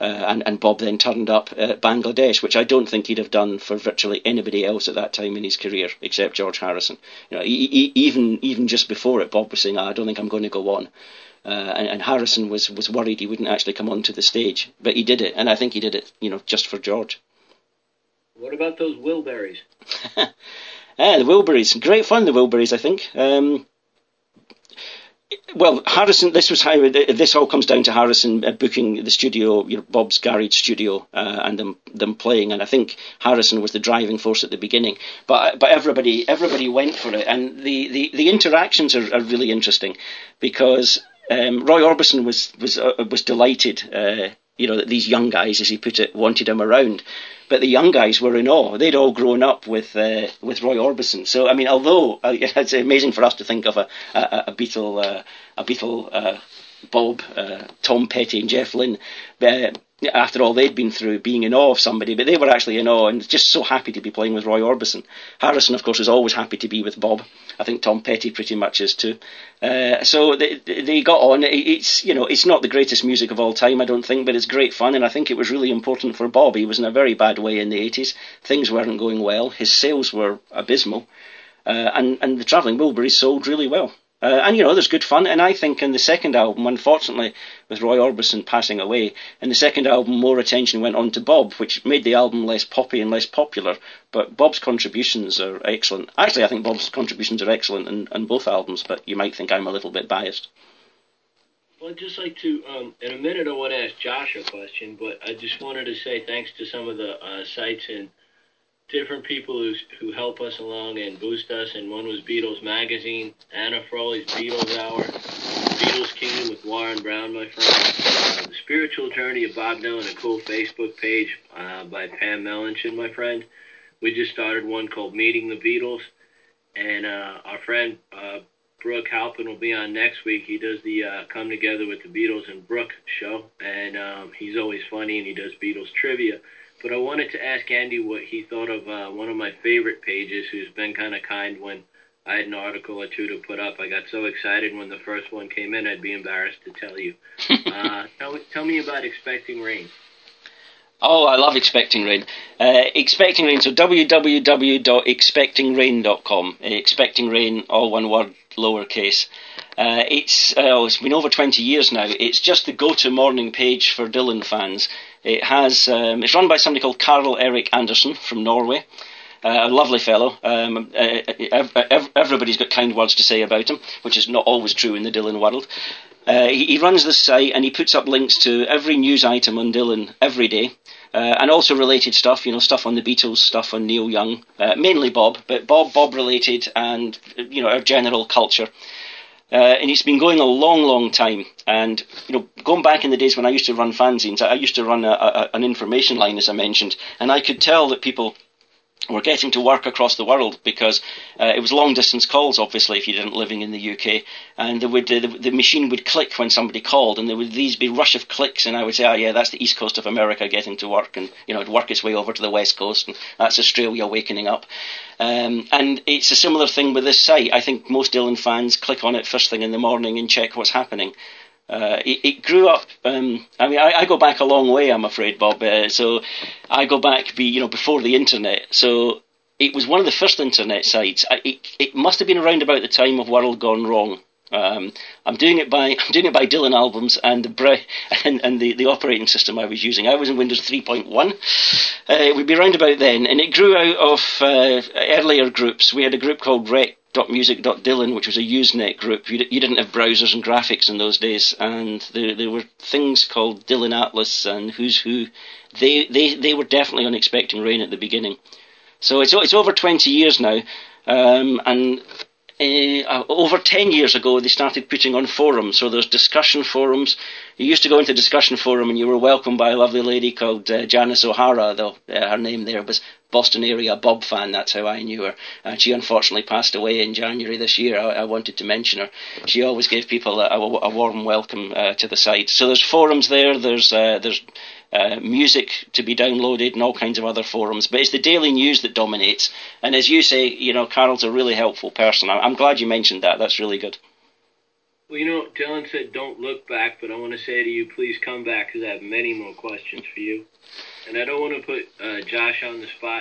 Uh, and, and Bob then turned up at Bangladesh, which I don't think he'd have done for virtually anybody else at that time in his career, except George Harrison. You know, he, he, even even just before it, Bob was saying, oh, I don't think I'm going to go on. Uh, and, and Harrison was, was worried he wouldn't actually come onto the stage. But he did it, and I think he did it, you know, just for George. What about those Wilburys? ah, the Wilburys. Great fun, the Wilburys, I think. Um, Well, Harrison, this was how, this all comes down to Harrison uh, booking the studio, you know, Bob's Garage studio, uh, and them, them playing, and I think Harrison was the driving force at the beginning, but but everybody everybody went for it, and the, the, the interactions are, are really interesting, because um, Roy Orbison was, was, uh, was delighted, uh, you know, that these young guys, as he put it, wanted him around. But the young guys were in awe. They'd all grown up with uh, with Roy Orbison. So I mean, although uh, it's amazing for us to think of a a, a Beatle uh, a Beatle uh, Bob, uh, Tom Petty, and Jeff Lynne, uh, after all they'd been through, being in awe of somebody, but they were actually in awe and just so happy to be playing with Roy Orbison. Harrison, of course, was always happy to be with Bob. I think Tom Petty pretty much is too. Uh, so they they got on. It's, you know, it's not the greatest music of all time, I don't think, but it's great fun, and I think it was really important for Bob. He was in a very bad way in the eighties. Things weren't going well. His sales were abysmal, uh, and and the Travelling Wilburys sold really well. Uh, and, you know, there's good fun. And I think in the second album, unfortunately, with Roy Orbison passing away, in the second album, more attention went on to Bob, which made the album less poppy and less popular. But Bob's contributions are excellent. Actually, I think Bob's contributions are excellent in, in both albums, but you might think I'm a little bit biased. Well, I'd just like to, um, in a minute, I want to ask Josh a question, but I just wanted to say thanks to some of the uh, sites and different people who who help us along and boost us, and one was Beatles Magazine, Anna Frawley's Beatles Hour, Beatles Kingdom with Warren Brown, my friend, uh, The Spiritual Journey of Bob Dylan, a cool Facebook page uh, by Pam Melanchon, my friend. We just started one called Meeting the Beatles, and uh, our friend uh, Brooke Halpin will be on next week. He does the uh, Come Together with the Beatles and Brooke show, and um, he's always funny, and he does Beatles trivia. But I wanted to ask Andy what he thought of uh, one of my favorite pages, who's been kind of kind when I had an article or two to put up. I got so excited when the first one came in, I'd be embarrassed to tell you. uh, tell, tell me about Expecting Rain. Oh, I love Expecting Rain. Uh, Expecting Rain, so w w w dot expecting rain dot com. Uh, Expecting Rain, all one word, lowercase. Uh, it's, uh, it's been over twenty years now. It's just the go-to morning page for Dylan fans. It has, um, it's run by somebody called Carl Erik Anderson from Norway. Uh, a lovely fellow. Um, uh, everybody's got kind words to say about him, which is not always true in the Dylan world. Uh, he, he runs this site, and he puts up links to every news item on Dylan every day, uh, and also related stuff, you know, stuff on the Beatles, stuff on Neil Young, uh, mainly Bob, but Bob, Bob related, and, you know, our general culture. Uh, and it's been going a long, long time. And, you know, going back in the days when I used to run fanzines, I used to run a, a, an information line, as I mentioned, and I could tell that people were getting to work across the world, because uh, it was long-distance calls, obviously, if you didn't living in the U K, and there would, uh, the, the machine would click when somebody called, and there would these be rush of clicks, and I would say, oh yeah, that's the east coast of America getting to work, and, you know, it'd work its way over to the west coast, and that's Australia wakening up. Um, and it's a similar thing with this site. I think most Dylan fans click on it first thing in the morning and check what's happening. Uh, it, it grew up. Um, I mean, I, I go back a long way, I'm afraid, Bob. Uh, so I go back, be you know, before the internet. So it was one of the first internet sites. I, it, it must have been around about the time of World Gone Wrong. Um, I'm doing it by I'm doing it by Dylan albums and the bre- and, and the, the operating system I was using. I was in Windows three point one. Uh, it would be around about then, and it grew out of uh, earlier groups. We had a group called rec dot music dot dylan, which was a Usenet group. You, you didn't have browsers and graphics in those days, and there, there were things called Dylan Atlas and Who's Who. They they they were definitely on Expecting Rain at the beginning. So it's it's over twenty years now, um, and. Uh, over ten years ago, they started putting on forums. So there's discussion forums. You used to go into discussion forum and you were welcomed by a lovely lady called uh, Janice O'Hara, though uh, her name there was Boston area Bob fan. That's how I knew her. And she unfortunately passed away in January this year. I, I wanted to mention her. She always gave people a, a, a warm welcome uh, to the site. So there's forums there. There's uh, there's Uh, music to be downloaded and all kinds of other forums, but it's the daily news that dominates. And as you say, you know, Carol's a really helpful person. I'm glad you mentioned that. That's really good. Well, you know, Dylan said don't look back, but I want to say to you, please come back because I have many more questions for you. And I don't want to put uh, Josh on the spot.